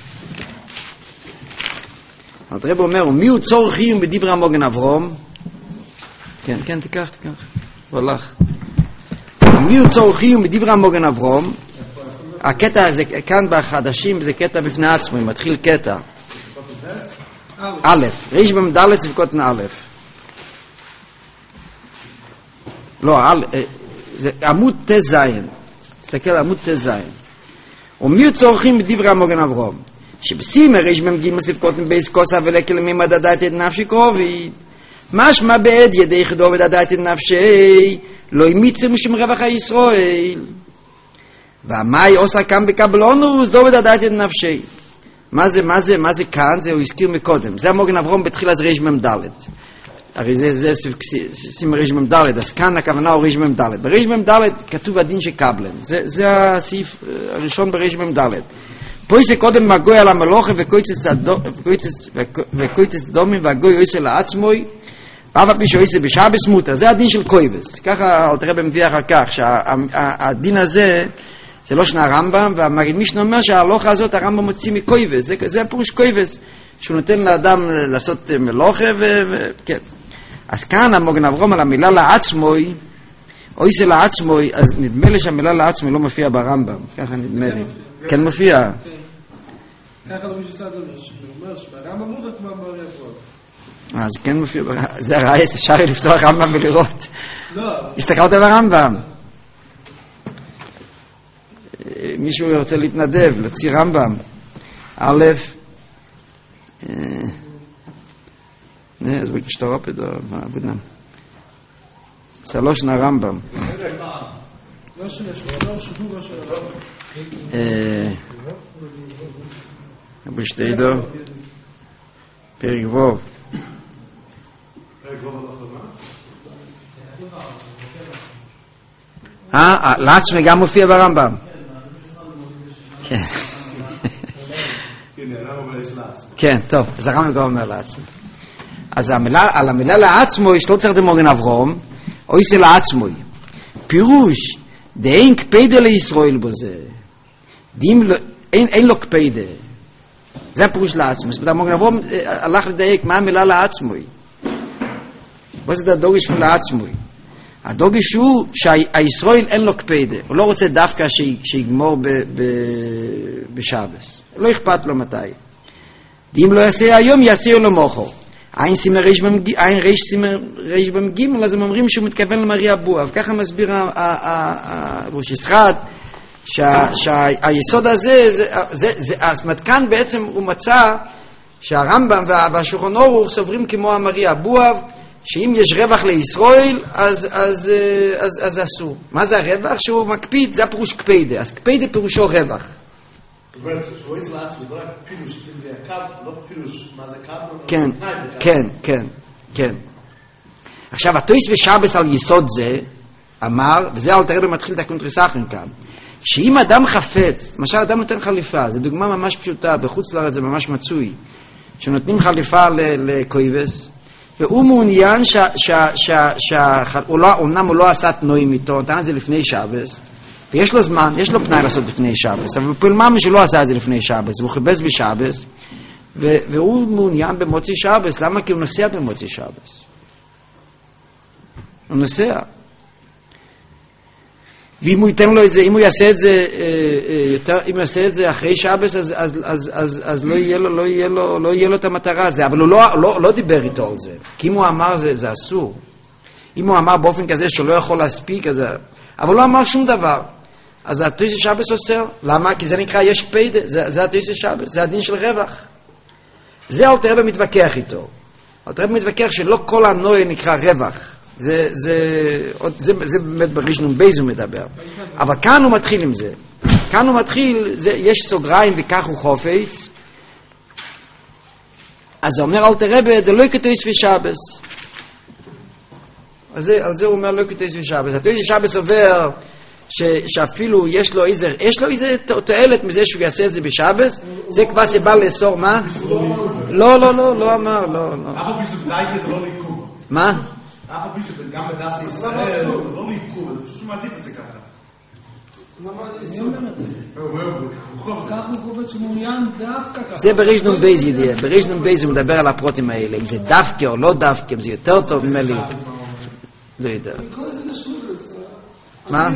אל תראה באומר, מי הוא צור חיום בדברי המוגן אברום? כן, כן, תיקח, תיקח. הוא הלך. מי הוא צור חיום בדברי המוגן אברום? הקטע הזה, כאן בחדשים, זה קטע בפני עצמו, מתחיל קטע. א', ריש במדלת צבקותן א'. לא, זה עמוד תזיין. תסתכל, עמוד תזיין. ומי צורכים בדברי המוגן אברום? שבסימר ריש במגיל מספקותן בייס כוסה ולקל ממד הדעת את נפשי קרובי. משמע בעד ידי חדו ודעת את נפשי, לא ימיצר משם רווח הישראל. והמאי עושה כאן בקבלונוס, דו ודעת את נפשי. מה זה, מה זה, מה זה כאן? זה הוא הזכיר מקודם. זה המוגן אברום בתחילה זה ריש ממדלת. הרי זה, זה סימן ריש מ"ד, אז כאן הכוונה הוא ריש מ"ד. בריש מ"ד כתוב הדין של קבלן, זה, זה הסעיף הראשון בריש מ"ד. פה יש קודם הגוי על המלוכה וקויצס דומים והגוי עושה לעצמוי, ואף על פי שעושה בשבס מותר, זה הדין של קויבס. ככה אל תראה במביא אחר כך, שהדין הזה זה לא שנה הרמב"ם, והמגיד מישנה אומר שההלוכה הזאת הרמב"ם מוציא מקויבס, זה, זה הפירוש קויבס, שהוא נותן לאדם לעשות מלוכה וכן. אז כאן המוגן אברום על המילה לעצמוי, עושה לעצמוי, אז נדמה לי שהמילה לעצמוי לא מופיע ברמב"ם, ככה נדמה לי. כן מופיע. ככה לא מישהו סעד אומר, שאומר שברמב"ם לא רק מה אמר יעקב. אז כן מופיע, זה הרעיס, אפשר לפתוח רמב"ם ולראות. לא. הסתכלת ברמב"ם. מישהו רוצה להתנדב, להוציא רמב"ם. א', אז בקשתרו פדו, בנם. שלוש נה רמב"ם. לא שנה, לא שנה, לא שנה. בשתידו פרק ווב אה, לעצמי גם מופיע ברמב"ם. כן כן, טוב, אז הרמב"ם גם אומר לעצמי. אז על המילה לעצמו יש לא צריך דמוגן אברום או יש לעצמוי פירוש דאין קפדה לישראל בו זה אין לו קפדה, זה הפירוש לעצמו. זאת אומרת, המוגן אברום הלך לדייק מה המילה לעצמוי. מה זה הדוגש של לעצמוי? הדוגש הוא שהישראל אין לו קפדה, הוא לא רוצה דווקא שיגמור בשבס, לא אכפת לו מתי. אם לא יעשה היום יעשה לו מוחו. עין סימר ריש במגימל, אז הם אומרים שהוא מתכוון למרי אבואב. ככה מסביר ראש ישחט שהיסוד הזה, זאת אומרת, כאן בעצם הוא מצא שהרמב"ם והשולחן אורוך סוברים כמו המרי אבואב, שאם יש רווח לישראל, אז זה אסור. מה זה הרווח? שהוא מקפיד, זה הפירוש קפדה. אז קפדה פירושו רווח. זאת אומרת, שהוא יצא לעצמי, לא רק פירוש, זה הקו, לא פירוש, מה זה קו? כן, כן, כן, כן. עכשיו, התויס ושבס על יסוד זה, אמר, וזה אל תראה במתחיל את הקונטרסחן כאן, שאם אדם חפץ, למשל אדם נותן חליפה, זו דוגמה ממש פשוטה, בחוץ לארץ זה ממש מצוי, שנותנים חליפה לקויבס, והוא מעוניין שאומנם הוא לא עשה תנועים איתו, נתן את זה לפני שבס, ויש לו זמן, יש לו פנאי לעשות לפני שבס, אבל פולמם שלא עשה את זה לפני שבס, והוא חיבס בשבס, והוא מעוניין במוצי שבס. למה? כי הוא נוסע במוצי שבס. הוא נוסע. ואם הוא ייתן לו את זה, אם הוא יעשה את זה יותר, אם הוא יעשה את זה אחרי שבס, אז, אז, אז, אז, אז לא יהיה לו, לא יהיה לו, לא יהיה לו את המטרה הזה. אבל הוא לא, לא, לא דיבר איתו על זה. כי אם הוא אמר זה, זה אסור. אם הוא אמר באופן כזה שלא יכול להספיק, אז, אבל הוא לא אמר שום דבר. אז התויס שבס אוסר. למה? כי זה נקרא יש קפדה. זה, זה התויס שבס. זה הדין של רווח. זה אל תראה במתווכח איתו. אל תראה במתווכח שלא כל הנוי נקרא רווח. זה, זה, זה, זה באמת בראשון בייז הוא מדבר. אבל כאן הוא מתחיל עם זה. כאן הוא מתחיל, זה, יש סוגריים וכך הוא חופץ. אז הוא אומר אל תראה זה לא כתויס ושבס. על זה, על זה הוא אומר לא כתויס ושבס. התויס ושבס עובר ש, שאפילו יש לו איזה, יש לו איזה תועלת מזה שהוא יעשה את זה בשבס, זה כבר סיבה לאסור מה? לא, לא, לא, לא אמר, לא, לא. אבא ביסו בדייק זה לא לעיכוב. מה? אבא ביסו גם בדס ישראל, זה לא לעיכוב, זה פשוט שמעדיף את זה ככה. אני אומר את זה. כך הוא קובץ שמעוניין דווקא ככה. זה בראשון בייז ידיעה, בראשון בייז הוא מדבר על הפרוטים האלה, אם זה דווקא או לא דווקא, אם זה יותר טוב ממלי. לא יודע. מה?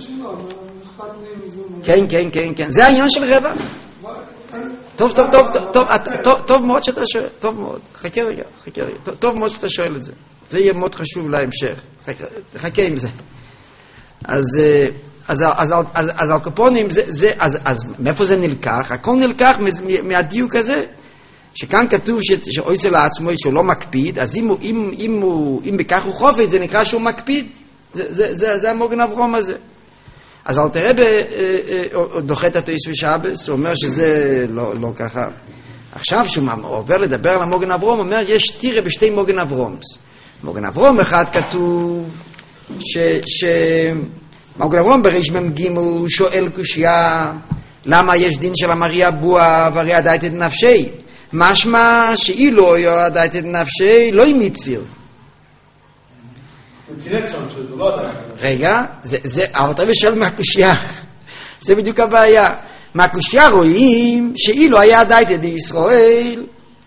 כן, כן, כן, כן. זה העניין של רווח. טוב, טוב, טוב, טוב, טוב מאוד שאתה שואל, טוב מאוד. חכה רגע, חכה רגע. טוב מאוד שאתה שואל את זה. זה יהיה מאוד חשוב להמשך. חכה עם זה. אז, אז, אז, אז, אז על קופונים, זה, זה, אז, אז מאיפה זה נלקח? הכל נלקח מהדיוק הזה. שכאן כתוב שאויסה לעצמו שהוא לא מקפיד, אז אם הוא, אם, אם הוא, אם בכך הוא חופץ, זה נקרא שהוא מקפיד. זה, זה, זה, זה המוגן אברום הזה. אז אל תראה דוחה את התויס ושבס, הוא אומר שזה לא, לא ככה. עכשיו שהוא עובר לדבר על המוגן אברום, הוא אומר יש תירה בשתי מוגן אברומס. מוגן אברום אחד כתוב ש... ש... מוגן אברום בריש מ"ג שואל קושיה למה יש דין של המריה בועה והרי עדית את נפשי משמע שאילו עדית את נפשי לא ימיציר רגע זה, זה, אבל אתה בשאל מהקושיה זה בדיוק הבעיה מהקושיה רואים שאילו היה עדית את ישראל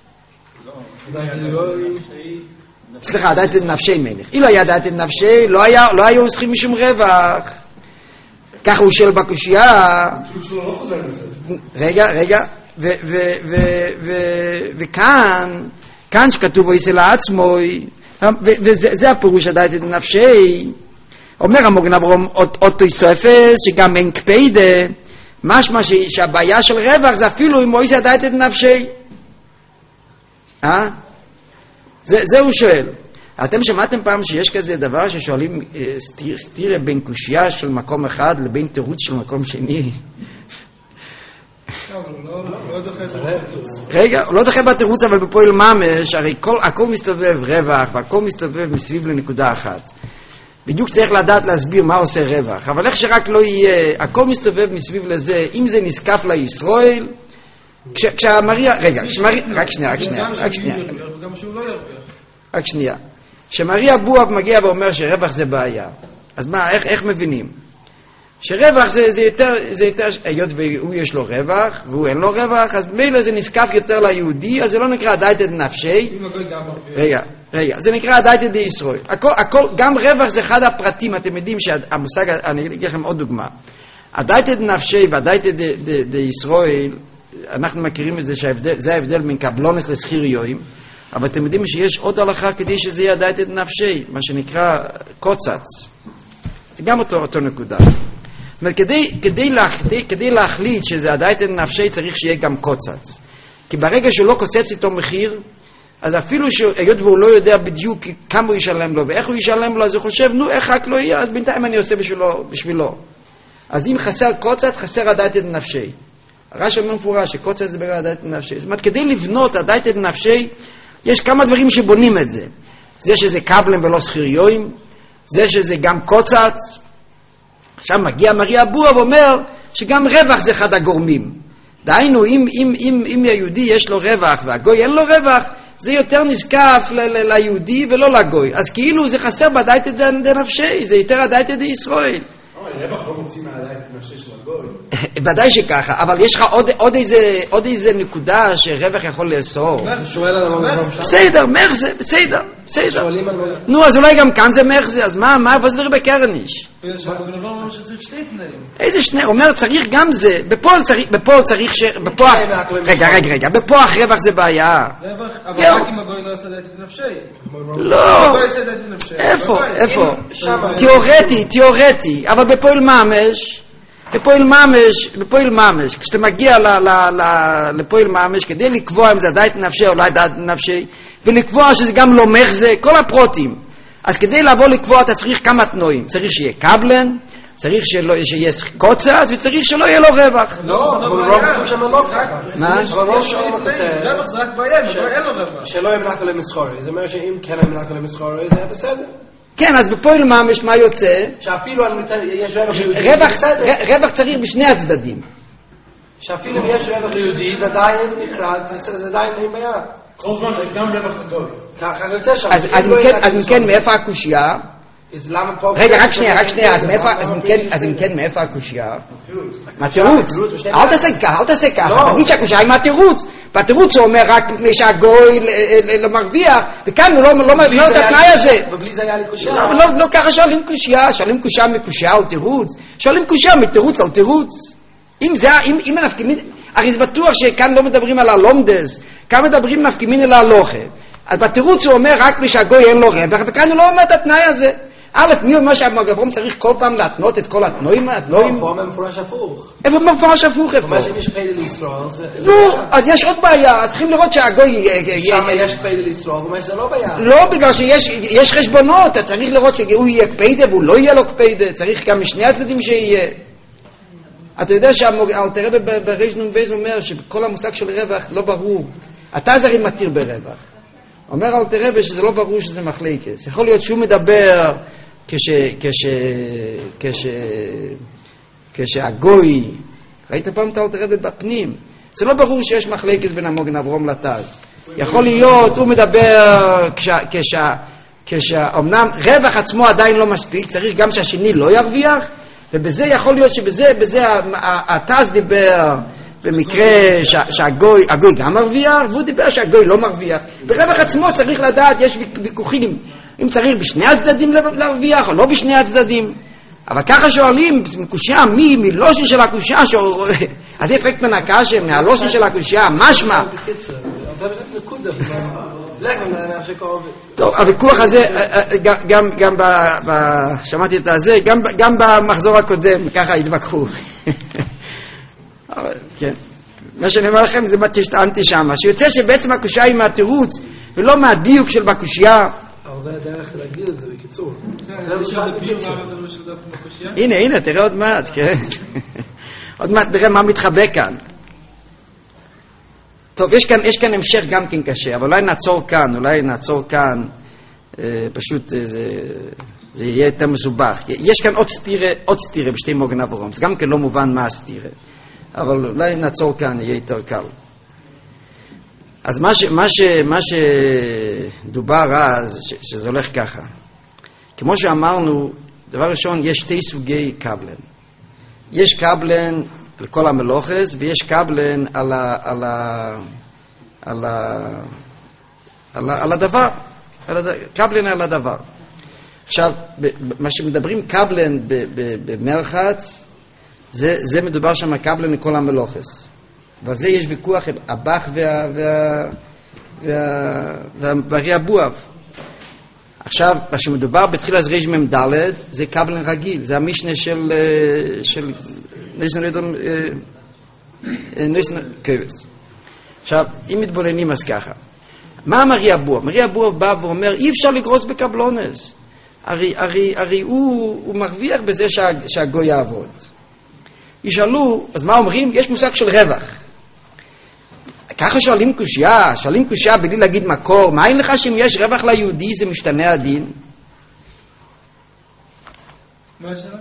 סליחה, עדית את נפשי מלך אילו היה עדית את נפשי לא היה, לא היו עוסקים משום רווח ככה הוא שואל בקושיה רגע, רגע וכאן כאן שכתוב ויעשה לעצמו וזה הפירוש עדית את נפשי אומר המוגן אברום אותו יסופס שגם אין קפידה משמע שהבעיה של רווח זה אפילו אם הוא יעשה עדית את נפשי אה? זה, זה הוא שואל אתם שמעתם פעם שיש כזה דבר ששואלים סתיר, סתירה בין קושיה של מקום אחד לבין תירוץ של מקום שני רגע, הוא לא דוחה בתירוץ אבל בפועל ממש הרי כל, הכל מסתובב רווח והכל מסתובב מסביב לנקודה אחת בדיוק צריך לדעת להסביר מה עושה רווח אבל איך שרק לא יהיה הכל מסתובב מסביב לזה אם זה נזקף לישראל כש, כשהמריה, רגע, כשמריה, רק שנייה, רק שנייה, רק שנייה רק שנייה כשמריה בועה מגיע ואומר שרווח זה בעיה אז מה, איך, איך מבינים? שרווח זה, זה יותר, זה יותר, היות והוא יש לו רווח, והוא אין לו רווח, אז מילא זה נזקף יותר ליהודי, אז זה לא נקרא עדית את נפשי. רגע, רגע, זה נקרא עדית את ישראל. הכל, הכל, גם רווח זה אחד הפרטים, אתם יודעים שהמושג, אני אגיד לכם עוד דוגמה. עדית את נפשי ועדית את ישראל, אנחנו מכירים את זה שזה ההבדל בין קבלונס לסחיריואים, אבל אתם יודעים שיש עוד הלכה כדי שזה יהיה עדית את נפשי, מה שנקרא קוצץ. זה גם אותו, אותו נקודה. אבל כדי, כדי, כדי, כדי להחליט שזה עדית את נפשי צריך שיהיה גם קוצץ. כי ברגע שהוא לא קוצץ איתו מחיר, אז אפילו שהיות והוא לא יודע בדיוק כמה הוא ישלם לו ואיך הוא ישלם לו, אז הוא חושב, נו, איך רק לא יהיה, אז בינתיים אני עושה בשבילו. בשבילו. אז אם חסר קוצץ, חסר עדית את נפשי. הרש"י אומר מפורש שקוצץ זה בגלל עדית את נפשי. זאת אומרת, כדי לבנות עדית את נפשי, יש כמה דברים שבונים את זה. זה שזה קבלם ולא סחיריואים, זה שזה גם קוצץ. עכשיו מגיע מריה בועה ואומר שגם רווח זה אחד הגורמים. דהיינו, אם, אם, אם, אם היהודי יש לו רווח והגוי אין לו רווח, זה יותר נזקף ל- ל- ליהודי ולא לגוי. אז כאילו זה חסר בעדית את נפשי, זה יותר עדית את ישראל. רווח לא מוציא מהעדית את נפשי של הגוי. ודאי שככה, אבל יש לך עוד, עוד, איזה, עוד איזה נקודה שרווח יכול לאסור. שואל על המובן. בסדר, מרזה, בסדר, בסדר. נו, אז אולי גם כאן זה מרזה, אז מה, מה, וזה נראה בקרניש? איזה שני, אומר צריך גם זה, בפועל צריך, בפועל צריך ש... בפועל, רגע, רגע, רגע, בפועל רווח זה בעיה. רווח, אבל רק אם הגוי לא עשה דעת את נפשי. לא, איפה, איפה? תיאורטי, תיאורטי, אבל בפועל ממש, בפועל ממש, בפועל ממש, כשאתה מגיע לפועל ממש, כדי לקבוע אם זה דעת נפשי או לא דעת נפשי, ולקבוע שזה גם לא מחזה, כל הפרוטים. אז כדי לבוא לקבוע אתה צריך כמה תנועים, צריך שיהיה קבלן, צריך שיהיה קוצץ, וצריך שלא יהיה לו רווח. לא, אבל רוב כתוב שם לא ככה. מה? אבל רוב שם כותב רווח זה רק בעיה, אין לו רווח. שלא ימלך למסחורי, זה אומר שאם כן ימלך למסחורי זה בסדר. כן, אז בפועל ממש מה יוצא? שאפילו יש רווח יהודי, רווח צריך בשני הצדדים. שאפילו אם יש רווח יהודי זה עדיין נחרד, זה עדיין אין בעיה. כל זמן זה גם רווח גדול. ככה יוצא שם. אז אם כן, מאיפה הקושיה? רגע, רק שנייה, רק שנייה, אז אם כן, מאיפה הקושיה? מהתירוץ. אל תעשה ככה, אל תעשה ככה, תגיד שהקושיה היא מהתירוץ. והתירוץ הוא אומר רק מפני שהגוי לא מרוויח, וכאן הוא לא מרוויח את התנאי הזה. ובלי זה היה לי קושיה. לא ככה שואלים קושיה, שואלים קושיה מקושיה או תירוץ, שואלים קושיה מתירוץ על תירוץ. אם זה, אם הנפקימין, הרי זה בטוח שכאן לא מדברים על הלומדס, כאן מדברים נפקימין אל ההלוכה. אז בתירוץ הוא אומר רק מפני שהגוי אין לו רווח, וכאן הוא לא אומר את התנאי הזה. א', מי אומר שהמגברום צריך כל פעם להתנות את כל התנועים? לא, פה אומר מפורש הפוך. איפה מפורש הפוך? איפה? אומר שאם יש פייל לישראל, זה... נו, אז יש עוד בעיה, אז צריכים לראות שהגוי... שם יש פייל לישראל, הוא אומר שזה לא בעיה. לא, בגלל שיש חשבונות, אתה צריך לראות שהוא יהיה פיידה והוא לא יהיה לו פיידה, צריך גם משני הצדדים שיהיה. אתה יודע שהאלתר רבי בריש נון בייז אומר שכל המושג של רווח לא ברור. אתה זרי מתיר ברווח. אומר אלתר רבי שזה לא ברור שזה מחלקת. יכול להיות שהוא מדבר כש... כש... כש... כשהגוי, ראית פעם את אלתר רבי בפנים? זה לא ברור שיש מחלקת בין המוגן אברום לטז. יכול להיות, הוא מדבר כש... כש... כשאומנם רווח עצמו עדיין לא מספיק, צריך גם שהשני לא ירוויח, ובזה יכול להיות שבזה בזה הטז דיבר במקרה שהגוי הגוי גם מרוויח, והוא דיבר שהגוי לא מרוויח. ברווח עצמו צריך לדעת, יש ויכוחים אם צריך בשני הצדדים להרוויח או לא בשני הצדדים. אבל ככה שואלים, קושיה מי, מלושן של הקושיה, אז אפקט מן הקשה, מהלושן של הקושיה, משמע. טוב, הוויכוח הזה, גם, גם, שמעתי את הזה, גם, גם במחזור הקודם, ככה התווכחו. כן. מה שאני אומר לכם, זה מה שטענתי שם, שיוצא שבעצם הקושיה היא מהתירוץ, ולא מהדיוק של בקושיה. אבל זה הדרך להגיד את זה בקיצור. הנה, הנה, תראה עוד מעט, כן. עוד מעט נראה מה מתחבא כאן. טוב, יש כאן, יש כאן המשך גם כן קשה, אבל אולי נעצור כאן, אולי נעצור כאן, אה, פשוט אה, זה, זה יהיה יותר מסובך. יש כאן עוד סתירה, עוד סתירה בשתי מוגן אברום, זה גם כן לא מובן מה הסתירה, אבל אולי נעצור כאן, יהיה יותר קל. אז מה, ש, מה, ש, מה שדובר אז, ש, שזה הולך ככה. כמו שאמרנו, דבר ראשון, יש שתי סוגי קבלן. יש קבלן על כל המלוכס, ויש קבלן על, ה, על, ה, על, ה, על, ה, על הדבר. על הד... קבלן על הדבר. עכשיו, ב, מה שמדברים קבלן ב, ב, במרחץ, זה, זה מדובר שם קבלן לכל המלוכס. ועל זה יש ויכוח עם הבח וה, וה, וה, וה, והרי הבואב. עכשיו, מה שמדובר בתחיל אז ריש מם ד' זה קבלן רגיל, זה המשנה של של ניסן רדום ניסן קבס. עכשיו, אם מתבוננים אז ככה, מה מרי הבואב? מרי הבואב בא ואומר, אי אפשר לגרוס בקבלונס. הרי, הרי, הרי הוא, הוא מרוויח בזה שה, שהגוי יעבוד. ישאלו, אז מה אומרים? יש מושג של רווח. ככה שואלים קושיה, שואלים קושיה בלי להגיד מקור, מה אין לך שאם יש רווח ליהודי זה משתנה הדין? מה השאלה?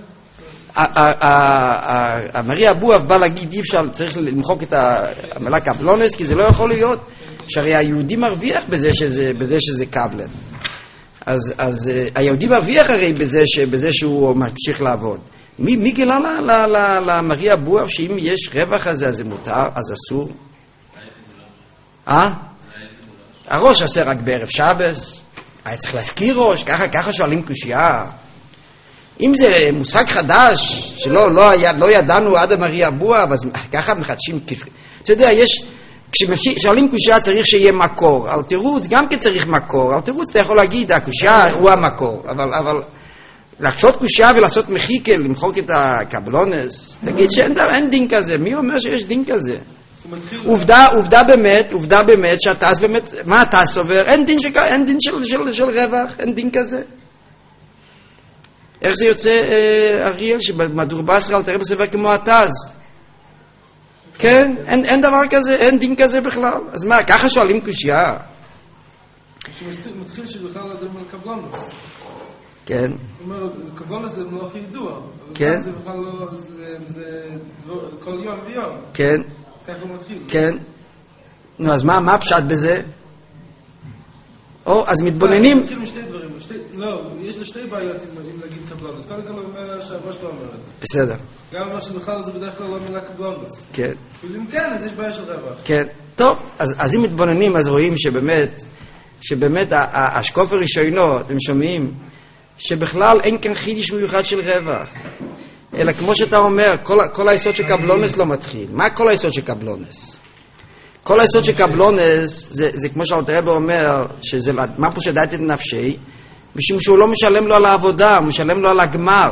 המרי אבואב בא להגיד אי אפשר, צריך למחוק את המילה קבלונס, כי זה לא יכול להיות, שהרי היהודי מרוויח בזה שזה, בזה שזה קבלן. אז, אז היהודי מרוויח הרי בזה, בזה שהוא ממשיך לעבוד. מי, מי גילה למרי אבואב שאם יש רווח הזה אז זה מותר, אז אסור? אה? הראש עושה רק בערב שבס, היה צריך להזכיר ראש, ככה, ככה שואלים קושייה. אם זה מושג חדש, שלא לא, לא ידענו עד המרי אבואב, אז ככה מחדשים כפרי. אתה יודע, יש, כששואלים קושייה צריך שיהיה מקור, על תירוץ גם כן צריך מקור, על תירוץ אתה יכול להגיד, הקושייה הוא המקור, אבל, אבל לחשוד קושייה ולעשות מחיקל, למחוק את הקבלונס, תגיד שאין אין דין כזה, מי אומר שיש דין כזה? עובדה, עובדה באמת, עובדה באמת שהטס באמת, מה הטס עובר? אין דין, שק, אין דין של, של, של רווח, אין דין כזה. איך זה יוצא, אה, אריאל, שבמדור בסרה אל תראה בסבר כמו הטס? כן, אין, אין דבר כזה, אין דין כזה בכלל. אז מה, ככה שואלים קושייה? שמתחיל שבכלל אדם על קבלונוס. כן. זאת אומרת, קבלונוס זה מלוך ידוע. כן. זה בכלל לא, זה כל יום ויום. כן. ככה הוא מתחיל. כן. נו, אז מה, מה הפשט בזה? או, אז מתבוננים... הוא מתחיל משתי דברים. לא, יש לו שתי בעיות אם להגיד קבלונוס. קודם כל הוא אומר שהראש לא אומר את זה. בסדר. גם אומר שבכלל זה בדרך כלל לא מילה קבלונוס. כן. ואם כן, אז יש בעיה של רווח. כן. טוב, אז, אז אם מתבוננים, אז רואים שבאמת, שבאמת השקוף הראשונו, אתם שומעים, שבכלל אין כאן חידיש מיוחד של רווח. אלא כמו שאתה אומר, כל, כל היסוד של קבלונס לא מתחיל. מה כל היסוד של קבלונס? כל היסוד של קבלונס, זה, זה כמו שאלתר רבי אומר, שזה, מה פה שדעת את נפשי, משום שהוא לא משלם לו על העבודה, הוא משלם לו על הגמר.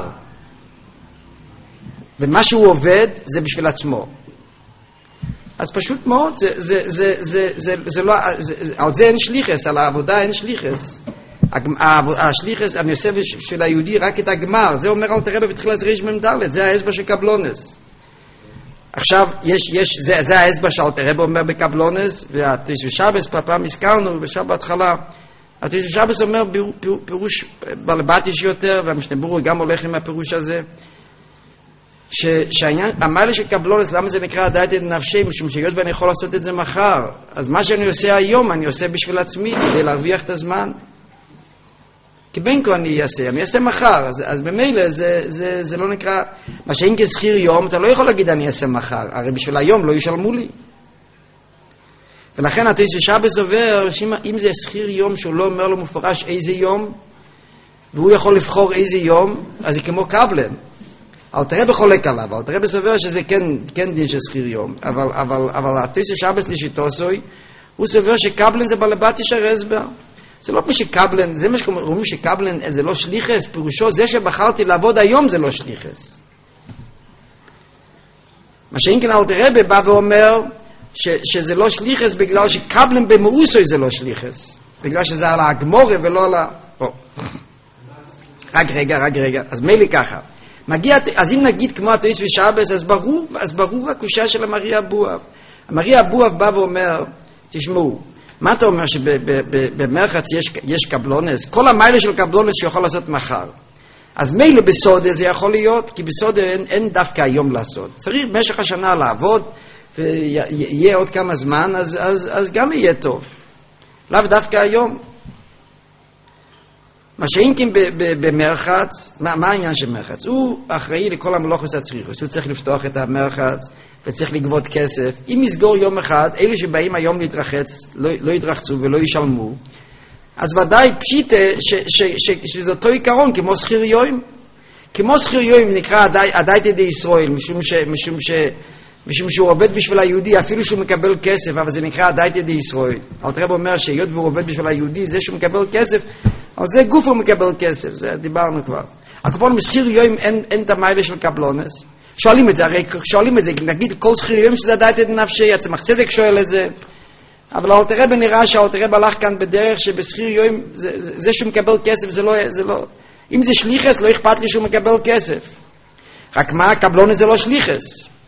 ומה שהוא עובד, זה בשביל עצמו. אז פשוט מאוד, זה, זה, זה, זה, זה, זה לא, זה, על זה אין שליחס, על העבודה אין שליחס. השליחס, אני עושה של היהודי רק את הגמר, זה אומר אלתר רבי בתחילה ריש מ"ד, זה האצבע של קבלונס. עכשיו, יש, יש, זה, זה ההסבר שאלתר רבי אומר בקבלונס, והתריסו שבס, פעם הזכרנו, ושם בהתחלה, התריסו שבס אומר פירוש בלבטיש יותר, והמשנה ברוך גם הולך עם הפירוש הזה, שהעניין, המעלה של קבלונס, למה זה נקרא דייתא דנפשי? משום שהיות ואני יכול לעשות את זה מחר, אז מה שאני עושה היום, אני עושה בשביל עצמי, כדי להרוויח את הזמן. כי בין כה אני אעשה, אני אעשה מחר, אז, אז במילא זה, זה, זה לא נקרא, מה שאין כסחיר יום, אתה לא יכול להגיד אני אעשה מחר, הרי בשביל היום לא ישלמו לי. ולכן התריסו שבס עובר, שאם זה סחיר יום שהוא לא אומר לו מפורש איזה יום, והוא יכול לבחור איזה יום, אז זה כמו קבלן. אלתר רבי חולק עליו, אלתר רבי סובר שזה כן, כן דין של סחיר יום, אבל, אבל, אבל התריסו שבס לשיטוסוי, הוא סובר שקבלן זה בלבטיש הרסבר. זה לא משקבלן, זה מה שאומרים שקבלן זה לא שליחס, פירושו זה שבחרתי לעבוד היום זה לא שליחס. מה שאין כן אלתר רבי בא ואומר ש, שזה לא שליחס בגלל שקבלן במאוסוי זה לא שליחס, בגלל שזה על הגמורה ולא על ה... או. רק רגע, רק רגע, אז מילא ככה. מגיע, אז אם נגיד כמו התריסו שבס, אז ברור, אז ברור הקושה של המרי אבואב. המרי אבואב בא ואומר, תשמעו, מה אתה אומר שבמרחץ יש, יש קבלונס? כל המיילה של קבלונס שיכול לעשות מחר. אז מילא בסודה זה יכול להיות, כי בסודה אין, אין דווקא היום לעשות. צריך במשך השנה לעבוד, ויהיה עוד כמה זמן, אז, אז, אז גם יהיה טוב. לאו דווקא היום. מה שאם כן במרחץ, מה, מה העניין של מרחץ? הוא אחראי לכל המלוכס הצריכוס, הוא צריך לפתוח את המרחץ, וצריך לגבות כסף. אם יסגור יום אחד, אלה שבאים היום להתרחץ, לא, לא יתרחצו ולא ישלמו, אז ודאי פשיטה שזה אותו עיקרון, כמו שכיר יום. כמו שכיר יום נקרא הדייתא דישראל, משום, ש, משום, ש, משום שהוא עובד בשביל היהודי, אפילו שהוא מקבל כסף, אבל זה נקרא הדייתא דישראל. אלתר רבי אומר שהיות והוא עובד בשביל היהודי, זה שהוא מקבל כסף, אבל זה גוף הוא מקבל כסף, זה דיברנו כבר. הקופון בשכיר יום אין, אין את המיילה של קבלונס. שואלים את זה, הרי שואלים את זה, נגיד כל שכיר יום שזה דייתא דנפשי, הצמח צדק שואל את זה, אבל אלתר רבי נראה שאלתר רבי הלך כאן בדרך שבשכיר יום, זה, זה, זה שהוא מקבל כסף, זה לא, זה לא, אם זה שליחס, לא אכפת לי שהוא מקבל כסף. רק מה, קבלונס זה לא שליחס.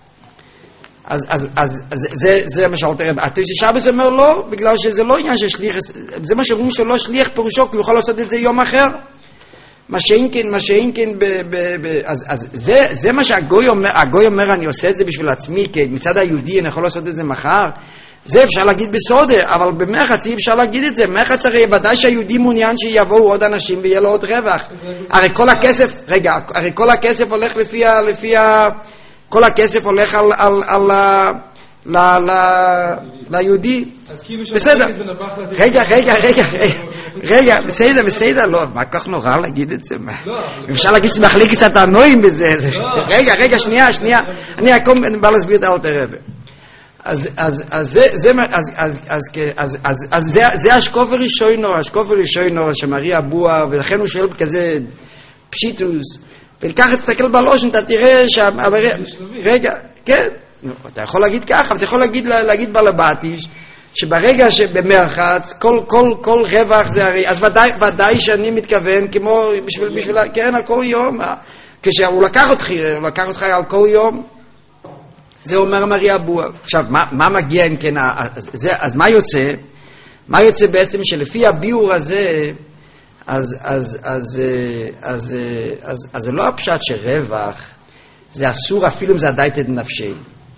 אז, אז, אז, אז זה, זה מה שאלתר רבי, התריסו שבס אומר לא, בגלל שזה לא עניין של שליחס, זה מה שאומרים שלא שליח פירושו, כי הוא יכול לעשות את זה יום אחר. מה שאין כן, מה שאין כן, ב, ב, ב, אז, אז זה, זה מה שהגוי אומר, הגוי אומר, אני עושה את זה בשביל עצמי, כי מצד היהודי אני יכול לעשות את זה מחר. זה אפשר להגיד בסודה, אבל במחץ אי אפשר להגיד את זה. מחץ הרי ודאי שהיהודי מעוניין שיבואו עוד אנשים ויהיה לו עוד רווח. הרי כל הכסף, רגע, הרי כל הכסף הולך לפי ה, לפי ה, כל הכסף הולך על, על, על, ל, ל, ליהודי. בסדר. רגע, רגע, רגע, רגע, בסדר, בסדר, לא, מה כך נורא להגיד את זה? אפשר להגיד שמחליק קצת הנועים בזה. רגע, רגע, שנייה, שנייה. אני אקום, אני בא להסביר את אלתר רבי. אז אז אז זה זה אז אז אז אז אז אז זה זה השקוף הראשון, השקוף הראשון שמרי אבואב, ולכן הוא שואל כזה פשיטוס, ולקח תסתכל בלושן, אתה תראה שם, רגע, כן, אתה יכול להגיד ככה, אתה יכול להגיד להגיד בלבטיש, שברגע שבמרחץ כל כל כל רווח זה הרי, אז ודאי ודאי שאני מתכוון כמו בשביל בשביל כן על כל יום, כשהוא לקח אותך, הוא לקח אותך על כל יום. זה אומר מרי אבואב. עכשיו, מה, מה מגיע אם כן, אז, זה, אז מה יוצא? מה יוצא בעצם שלפי הביאור הזה, אז, אז, אז, אז, אז, אז, אז זה לא הפשט שרווח, זה אסור אפילו אם זה הדייתא דנפשי.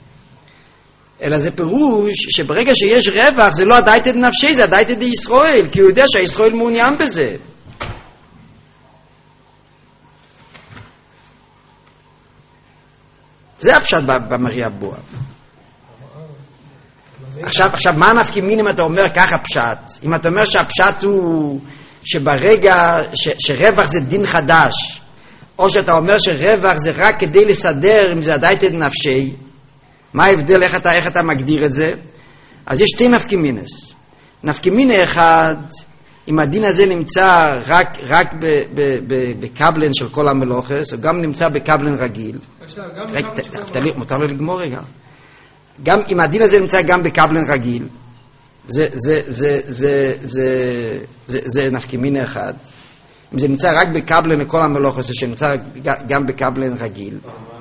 אלא זה פירוש שברגע שיש רווח, זה לא הדייתא דנפשי, זה הדייתא דישראל, כי הוא יודע שהישראל מעוניין בזה. זה הפשט במרי אבואב. עכשיו, עכשיו, מה נפקא מינה אם אתה אומר ככה פשט? אם אתה אומר שהפשט הוא שברגע ש, שרווח זה דין חדש, או שאתה אומר שרווח זה רק כדי לסדר אם זה הדייתא דנפשי, מה ההבדל, איך אתה, איך אתה מגדיר את זה? אז יש שתי נפקא מינס. נפקא מינה אחד, אם הדין הזה נמצא רק, רק ב, ב, ב, בקבלן של כל המלוכס, או גם נמצא בקבלן רגיל. מותר לו לגמור רגע. גם אם הדין הזה נמצא גם בקבלן רגיל, זה, זה, זה, זה, זה, זה, זה נפקא מינה אחד. אם זה נמצא רק בקבלן לכל המלוכס, או שנמצא גם בקבלן רגיל.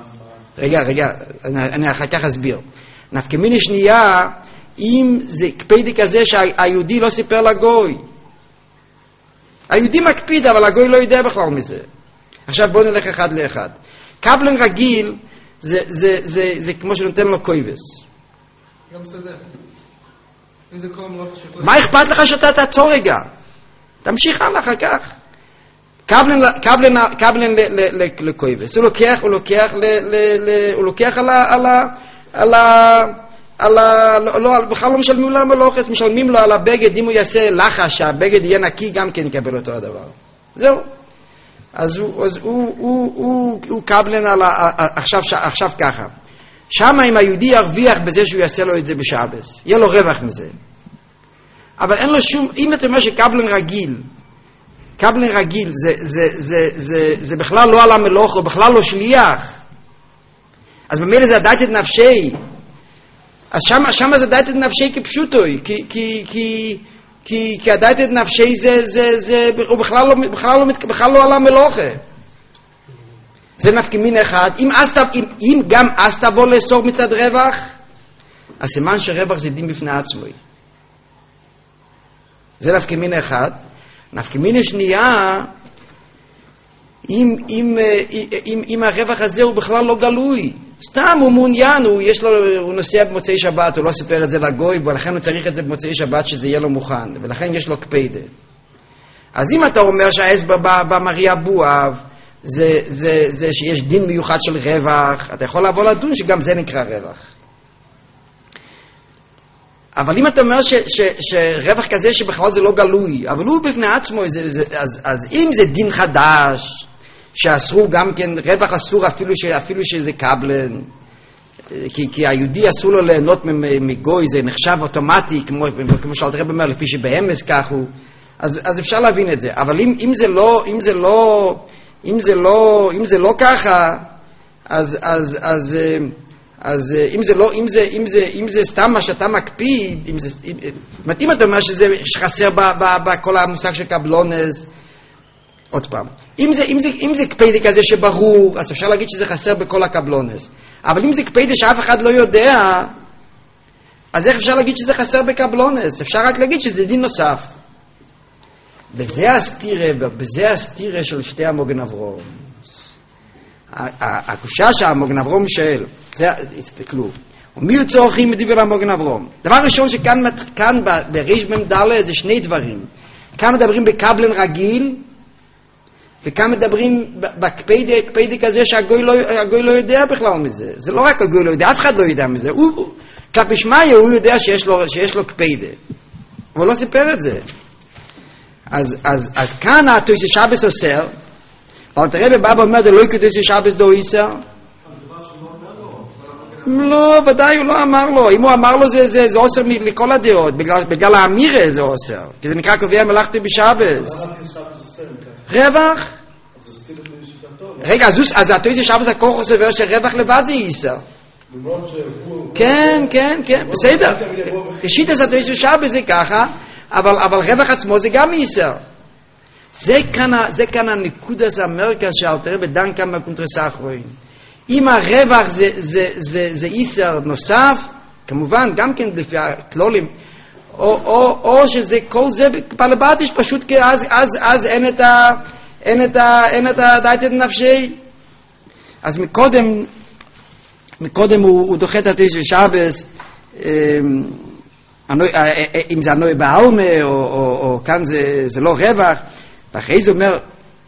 רגע, רגע, אני, אני אחר כך אסביר. נפקא מינה שנייה, אם זה קפידי כזה שהיהודי לא סיפר לגוי. היהודי מקפיד, אבל הגוי לא יודע בכלל מזה. עכשיו בואו נלך אחד לאחד. קבלן רגיל, זה, זה, זה, זה כמו שנותן לו קויבס. גם בסדר. אם זה כל מלאכה שיכול... מה אכפת לך שאתה תעצור רגע? תמשיך הלאה אחר כך. קבלן, קבלן, קבלן לקויבס. הוא לוקח, הוא לוקח, הוא לוקח על ה... על ה... על ה... על ה... לא, בכלל לא משלמים לו מלוכס, משלמים לו על הבגד, אם הוא יעשה לחש, שהבגד יהיה נקי, גם כן יקבל אותו הדבר. זהו. אז הוא, אז הוא, הוא, הוא, הוא קבלן על ה... עכשיו, עכשיו ככה. שמה אם היהודי ירוויח בזה שהוא יעשה לו את זה בשעבס, יהיה לו רווח מזה. אבל אין לו שום... אם אתה אומר שקבלן רגיל, קבלן רגיל, זה, זה, זה, זה, זה בכלל לא על המלוך, הוא בכלל לא שליח. אז במילא זה הדעת את נפשי. אז שמה, שמה זה דעת את נפשי כפשוטוי, כי, כי, כי, כי, כי הדעת את נפשי זה, זה, זה, הוא בכלל לא, בכלל לא, בכלל לא על המלוכה. זה נפקא מינה אחד. אם, אם, אם גם אז תבוא לאסור מצד רווח, אז סימן שרווח זה דין בפני עצמו. זה נפקא מינה אחד. נפקא מינה שנייה, אם, אם, אם, אם הרווח הזה הוא בכלל לא גלוי. סתם הוא מעוניין, הוא, יש לו, הוא נוסע במוצאי שבת, הוא לא סיפר את זה לגוי, ולכן הוא צריך את זה במוצאי שבת שזה יהיה לו מוכן, ולכן יש לו קפידה. אז אם אתה אומר שהעז במריה בואב, זה, זה, זה שיש דין מיוחד של רווח, אתה יכול לבוא לדון שגם זה נקרא רווח. אבל אם אתה אומר ש, ש, שרווח כזה שבכלל זה לא גלוי, אבל הוא בפני עצמו, זה, זה, אז, אז אם זה דין חדש, שאסרו גם כן, רווח אסור אפילו, ש, אפילו שזה קבלן, כי, כי היהודי אסור לו ליהנות מגוי, זה נחשב אוטומטי, כמו, כמו שאלת רב אומר, לפי שבאמס כך הוא, אז, אז אפשר להבין את זה. אבל אם, אם זה לא, אם זה לא, אם זה לא, אם זה לא ככה, אז, אז, אז, אז אם זה לא, אם זה, אם זה, אם זה סתם מה שאתה מקפיד, אם זה, אם, אם אתה אומר שזה חסר בכל המושג של קבלונס, עוד פעם, אם זה, אם זה, אם זה קפידי כזה שברור, אז אפשר להגיד שזה חסר בכל הקבלונס. אבל אם זה קפידי שאף אחד לא יודע, אז איך אפשר להגיד שזה חסר בקבלונס? אפשר רק להגיד שזה דין נוסף. בזה הסתירה, בזה הסתירה של שתי המוגן אברום. הקושה שהמוגן אברום שואל, זה, תסתכלו, ומי הוא צורכים מדבר המוגן אברום? דבר ראשון שכאן, כאן בריש ממדלה זה שני דברים. כאן מדברים בקבלן רגיל, וכאן מדברים בקפידי, קפידי כזה שהגוי לא, הגוי לא יודע בכלל מזה. זה לא רק הגוי לא יודע, אף אחד לא יודע מזה. הוא, כלפי שמיה הוא יודע שיש לו, שיש לו קפידי. הוא לא סיפר את זה. אז, אז, אז כאן התויסי שבס אוסר, אבל תראה בבא אומר, זה לא יקדויסי שבס דו איסר. לא, ודאי הוא לא אמר לו. אם הוא אמר לו זה, זה, זה אוסר לכל הדעות, בגלל, בגלל האמירה זה אוסר. כי זה נקרא קובע מלאכתי בשבס. רווח? רגע, אז התויסי שבס הכוח סובר שרווח לבד זה איסר. כן, כן, כן, בסדר. ראשית אז התויסי שבס זה ככה, אבל, אבל רווח עצמו זה גם איסר. זה כאן, זה כאן הנקודס המרכז שאלתר בדן כאן בקונטרס האחרון. אם הרווח זה, זה, זה, זה איסר נוסף, כמובן גם כן לפי הכלולים, או, או, או שזה כל זה בלבד יש פשוט כי אז, אז, אז אין את ה, אין את ה, אין את הדעת את נפשי. אז מקודם, מקודם הוא, הוא דוחה את התיש ושבס, אם זה הנוי בעלמה, או, או, או כאן זה, זה לא רווח, ואחרי זה אומר,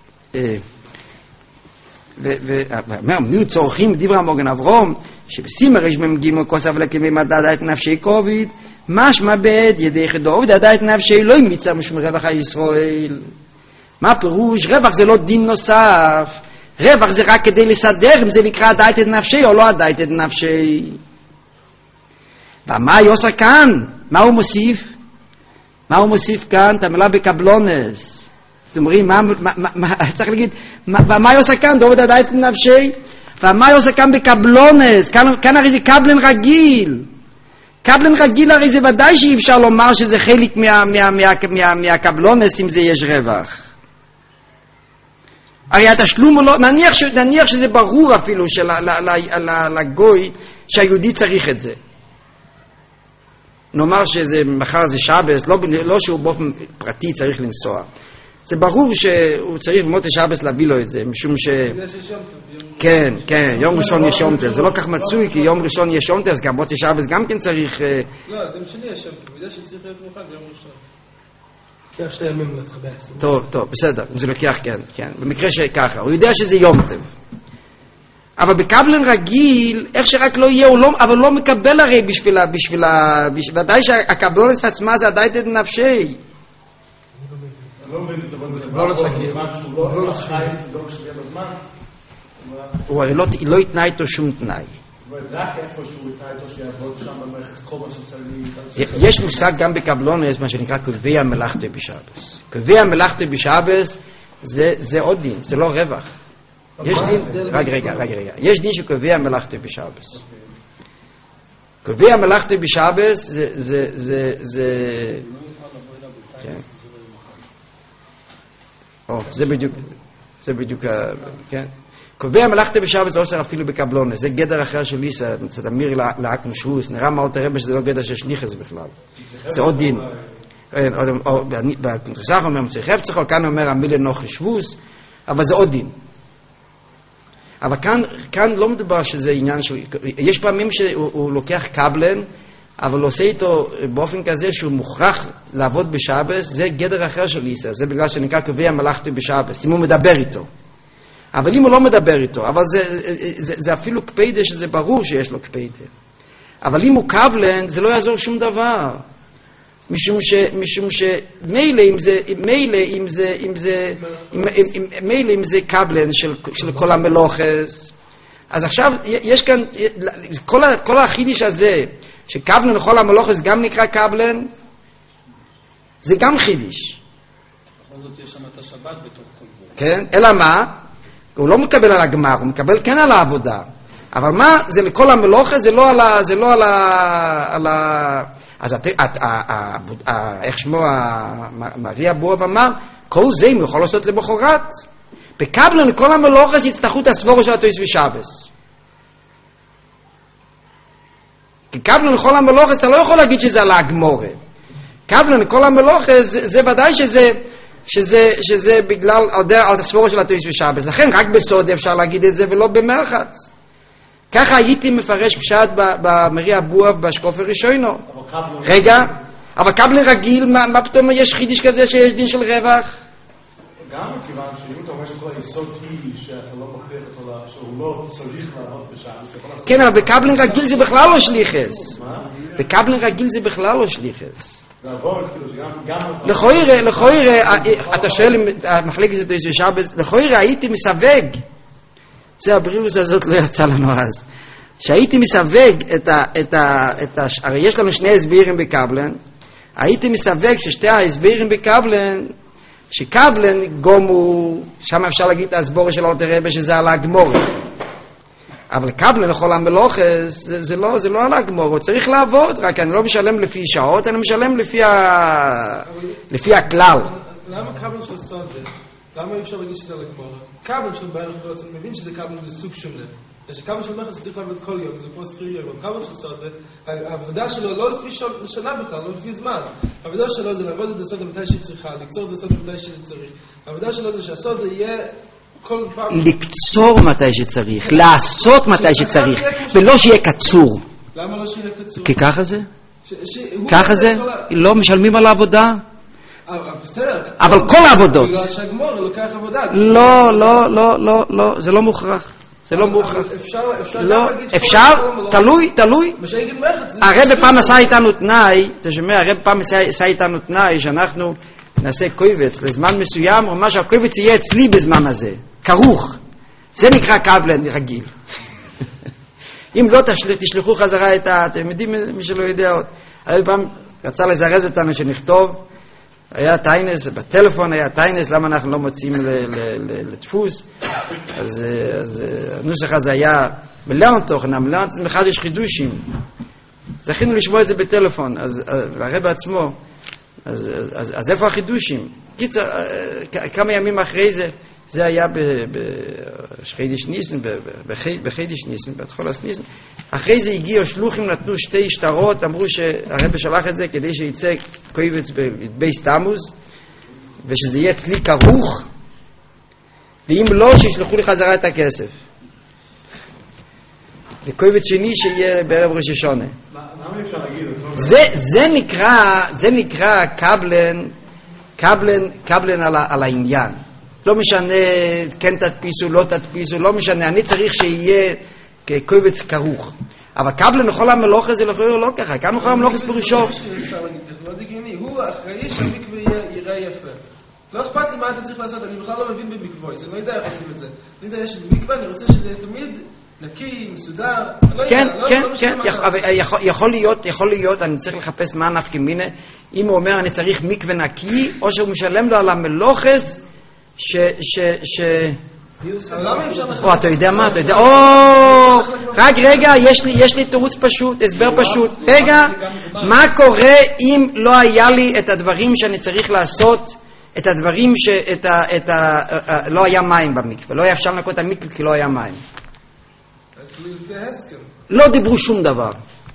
ואומר, מי צורכים דברי המוגן אברום, שבסימר יש ממגימו כוסף לקמי מדדה את נפשי קוביד, משמע בד ידי חדור, דדה את נפשי לא ימיצה משמע רווח הישראל. מה פירוש? רווח זה לא דין נוסף, רווח זה רק כדי לסדר אם זה נקרא דעת את נפשי או לא דעת את נפשי. ומה יוסה כאן? מה הוא מוסיף? מה הוא מוסיף כאן? את המילה בקבלונס. זאת אומרת, מה, מה, מה, צריך להגיד, ומה יוסה כאן? דוד הדעת את נפשי. ומה יוסה כאן בקבלונס? כאן, כאן הרי זה קבלן רגיל. קבלן רגיל הרי זה ודאי שאי אפשר לומר שזה חלק מה, מה, מה, מה, מה, מהקבלונס אם זה יש רווח. הרי התשלום הוא לא, נניח, ש, נניח שזה ברור אפילו של, ל, ל, ל, לגוי שהיהודי צריך את זה. נאמר שזה מחר זה שבס, לא, לא שהוא באופן פרטי צריך לנסוע. זה ברור שהוא צריך במות השבס להביא לו את זה, משום ש... כן, כן, יום ראשון יש יום טוב. זה לא כך מצוי, כי יום ראשון יש יום טוב, אז גם במות השבס גם כן צריך... לא, זה משנה יש יום טוב, הוא יודע שצריך להיות מוכן ביום ראשון. לוקח שתי ימים לצחה בעצם. טוב, טוב, בסדר, זה לוקח, כן, כן. במקרה שככה, הוא יודע שזה יום טוב. אבל בקבלן רגיל, איך שרק לא יהיה, הוא לא, אבל לא מקבל הרי בשבילה, בשבילה, ודאי שהקבלונס עצמה זה עדיין את נפשי. לא מבין את זה, אבל זה לא נסכים. שהוא לא נחי לדאוג שזה יהיה בזמן. הוא הרי לא יתנה איתו שום תנאי. רק איפה שהוא יתנה איתו שיעבוד שם במערכת כל מה שצריך. יש מושג גם בקבלונס, מה שנקרא קובע מלאכתו בשבס. קובע מלאכתו בשבס זה עוד דין, זה לא רווח. יש דין, רגע, רגע, רגע, רגע. יש דין שקובע מלאכתו בשבס. קובע מלאכתו בשבס זה, זה, זה, זה... כן. או, זה בדיוק, זה בדיוק, כן. קובע מלאכתו בשבס זה עושה אפילו בקבלונס. זה גדר אחר של ליסה, מצד אמיר לאקנו שוס. נראה מה עוד הרבה שזה לא גדר של שליחס בכלל. זה עוד דין. או, בפנטרסח אומר, מצריך הפצחו, כאן אומר המילה נוחי שבוס, אבל זה עוד דין. אבל כאן, כאן לא מדבר שזה עניין של... יש פעמים שהוא לוקח קבלן, אבל הוא עושה איתו באופן כזה שהוא מוכרח לעבוד בשבס, זה גדר אחר של ליסה, זה בגלל שנקרא קובע מלאכתו בשבס, אם הוא מדבר איתו. אבל אם הוא לא מדבר איתו, אבל זה, זה, זה אפילו קפיידה שזה ברור שיש לו קפיידה. אבל אם הוא קבלן, זה לא יעזור שום דבר. משום ש משום ש מילא אם זה מילא אם זה אם זה מילא אם זה קבלן של של כל המלוכס, אז עכשיו יש כאן כל כל החידיש הזה שקבלן לכל המלוכס גם נקרא קבלן, זה גם חידיש. בכל זאת יש שם את השבת בתוך כל זה. כן, אלא מה? הוא לא מקבל על הגמר, הוא מקבל כן על העבודה. אבל מה? זה לכל המלוכס, זה לא על ה זה לא על ה על ה אז את, את, איך שמו, מריה בואב אמר, כל זה אם יכול לעשות למחרת. בקבלן לכל המלוכס יצטרכו את הסבורה של התויס ושבס. כי קבלן לכל המלוכס אתה לא יכול להגיד שזה על הגמורה. קבלן לכל המלוכס זה, זה ודאי שזה, שזה, שזה בגלל על הסבורה של התויס ושבס. לכן רק בסוד אפשר להגיד את זה ולא במרחץ. ככה הייתי מפרש פשט במרי אבואב בשקופר ראשונו. רגע, אבל קבלן רגיל, מה, מה פתאום יש חידיש כזה שיש דין של רווח? גם מכיוון שאם אתה אומר שכל היסוד היא שאתה לא מכריח אותו, שהוא לא צריך לעבוד בשעה. כן, אבל בקבלן רגיל זה בכלל לא שליחס. בקבלן רגיל זה בכלל לא שליחס. זה עבור, כאילו שגם... לכוירה, לכוירה, אתה שואל אם המחלקת זה תויס ושבס, לכוירה הייתי מסווג. זה הבריאוס הזאת לא יצא לנו אז. שהייתי מסווג את ה... את ה, את ה הרי יש לנו שני הסבירים בקבלן, הייתי מסווג ששתי ההסבירים בקבלן, שקבלן גומו, שם אפשר להגיד את ההסבורה של אלתר רבי שזה על הגמורה. אבל קבלן לכל המלוכס, זה, זה, לא, זה לא על הגמורה, הוא צריך לעבוד, רק אני לא משלם לפי שעות, אני משלם לפי, ה... לפי הכלל. למה קבלן של סודה? למה אי אפשר להגיד שזה על הגמורה? קבלן של בערך חוץ, אני מבין שזה קבלן בסוג שונה. יש קבלן של מחס שצריך לעבוד כל יום, זה כמו שכיר יום. קבלן של סודה, העבודה שלו לא לפי שנה בכלל, לא לפי זמן. העבודה שלו זה לעבוד את הסודה מתי שהיא צריכה, לקצור את הסודה מתי שהיא צריך. העבודה שלו זה שהסודה יהיה כל פעם... לקצור מתי שצריך, לעשות מתי שצריך, ולא שיהיה קצור. למה לא שיהיה קצור? כי ככה זה? ככה זה? לא משלמים על העבודה? אבל כל העבודות. לא, לא, לא, לא, לא, זה לא מוכרח. זה לא מוכרח. לא, אפשר, תלוי, תלוי. הרב פעם עשה איתנו תנאי, אתה שומע, הרב פעם עשה איתנו תנאי שאנחנו נעשה קויבץ לזמן מסוים, או מה שהקויבץ יהיה אצלי בזמן הזה, כרוך. זה נקרא קבלן רגיל. אם לא תשלחו חזרה את ה... אתם יודעים מי שלא יודע עוד. הרב פעם רצה לזרז אותנו שנכתוב, היה טיינס, בטלפון היה טיינס, למה אנחנו לא מוצאים לדפוס? אז, אז הנוסח הזה היה מלאון תוכנה, מלאון מחדש חידושים. זכינו לשמוע את זה בטלפון, אז הרב בעצמו, אז, אז, אז איפה החידושים? קיצר, כמה ימים אחרי זה, זה היה בחידיש ניסן, בחידיש ניסן, בתחולת ניסן. אחרי זה הגיעו שלוחים, נתנו שתי שטרות, אמרו שהרב שלח את זה כדי שיצא קויבץ בבייס תמוז, ושזה יהיה אצלי כרוך, ואם לא, שישלחו לי חזרה את הכסף. וקויבץ שני שיהיה בערב ראש השונה. למה אפשר להגיד? זה, זה נקרא, זה נקרא קבלן, קבלן, קבלן על, על העניין. לא משנה, כן תדפיסו, לא תדפיסו, לא משנה, אני צריך שיהיה כקויבץ כרוך. אבל קבלן לכל המלוכה זה לכאורה לא ככה, כמה לכל המלוכה זה פירושו. הוא אחראי שהמקווה ייראה יפה. לא אכפת לי מה אתה צריך לעשות, אני בכלל לא מבין במקווה, אני לא יודע איך עושים את זה. אני יודע, יש מקווה, אני רוצה שזה תמיד נקי, מסודר. כן, כן, כן, יכול להיות, יכול להיות, אני צריך לחפש מה נפקא מינה, אם הוא אומר אני צריך מקווה נקי, או שהוא משלם לו על המלוכס, ש... ש... ש... או, אתה יודע מה, אתה יודע, או, רק רגע, יש לי, יש לי תירוץ פשוט, הסבר פשוט. רגע, מה קורה אם לא היה לי את הדברים שאני צריך לעשות, את הדברים שאת ה... את ה... לא היה מים במקווה, לא היה אפשר לנקות את המקווה כי לא היה מים. לא דיברו שום דבר.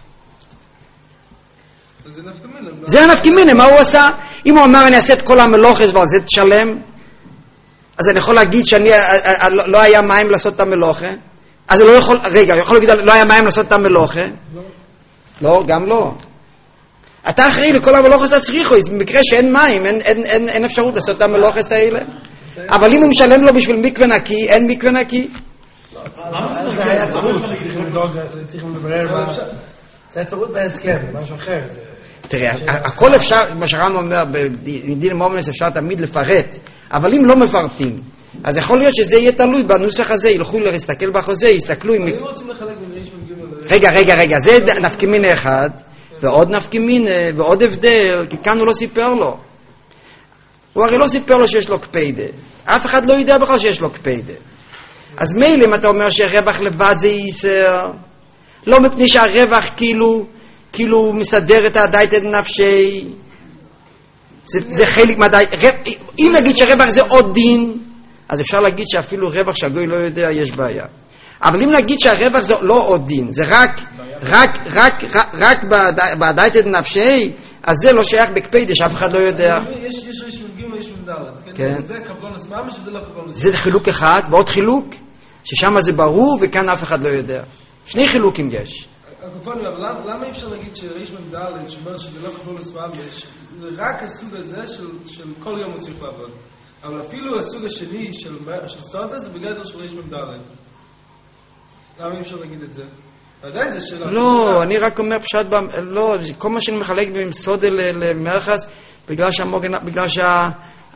זה הנפקא מינה, מה הוא עשה? אם הוא אמר אני אעשה את כל המלוכס ועל זה תשלם, אז אני יכול להגיד שאני לא היה מים לעשות את המלוכה, אז הוא לא יכול, רגע, הוא יכול להגיד לא היה מים לעשות את המלוכה? לא, גם לא. אתה אחראי לכל המלוכס הצריכו, במקרה שאין מים, אין, אין, אין, אין אפשרות לעשות את המלוכס האלה. אבל אם הוא משלם לו בשביל מקווה נקי, אין מקווה נקי. זה היה תירוץ, צריכים לברר, זה היה תירוץ בהסכם, משהו אחר. תראה, הכל אפשר, מה שרם אומר, בדין מומנס אפשר תמיד לפרט, אבל אם לא מפרטים, אז יכול להיות שזה יהיה תלוי בנוסח הזה, ילכו להסתכל בחוזה, יסתכלו עם... אם רוצים לחלק בין ריש וג' רגע, רגע, רגע, זה נפקא מינה אחד, ועוד נפקא מינה, ועוד הבדל, כי כאן הוא לא סיפר לו. הוא הרי לא סיפר לו שיש לו קפיידה. אף אחד לא יודע בכלל שיש לו קפיידה. אז מילא אם אתה אומר שהרווח לבד זה ייסר, לא מפני שהרווח כאילו, כאילו מסדר את הדייתת נפשי, זה, זה חלק מהדייתת, אם נגיד שהרווח זה עוד דין, אז אפשר להגיד שאפילו רווח שהגוי לא יודע יש בעיה. אבל אם נגיד שהרווח זה לא עוד דין, זה רק, רק, רק, רק, רק בדייתת נפשי, אז זה לא שייך בקפיידה שאף אחד לא יודע. יש ריש וג' ויש וד', כן? זה קבלונס ממש וזה לא קבלונס. זה חילוק אחד, ועוד חילוק, ששם זה ברור וכאן אף אחד לא יודע. שני חילוקים יש. הקופונים, אבל למה אי אפשר להגיד שריש וג' שאומר שזה לא קבלונס ממש, זה רק הסוג הזה של כל יום הוא צריך לעבוד. אבל אפילו הסוג השני של סודה זה בגדר של ריש וג'. למה אי אפשר להגיד את זה? עדיין זה שאלה. לא, אני רק אומר פשט, לא, כל מה שאני מחלק בין סודה למרחץ, בגלל שהמוגן, בגלל שה...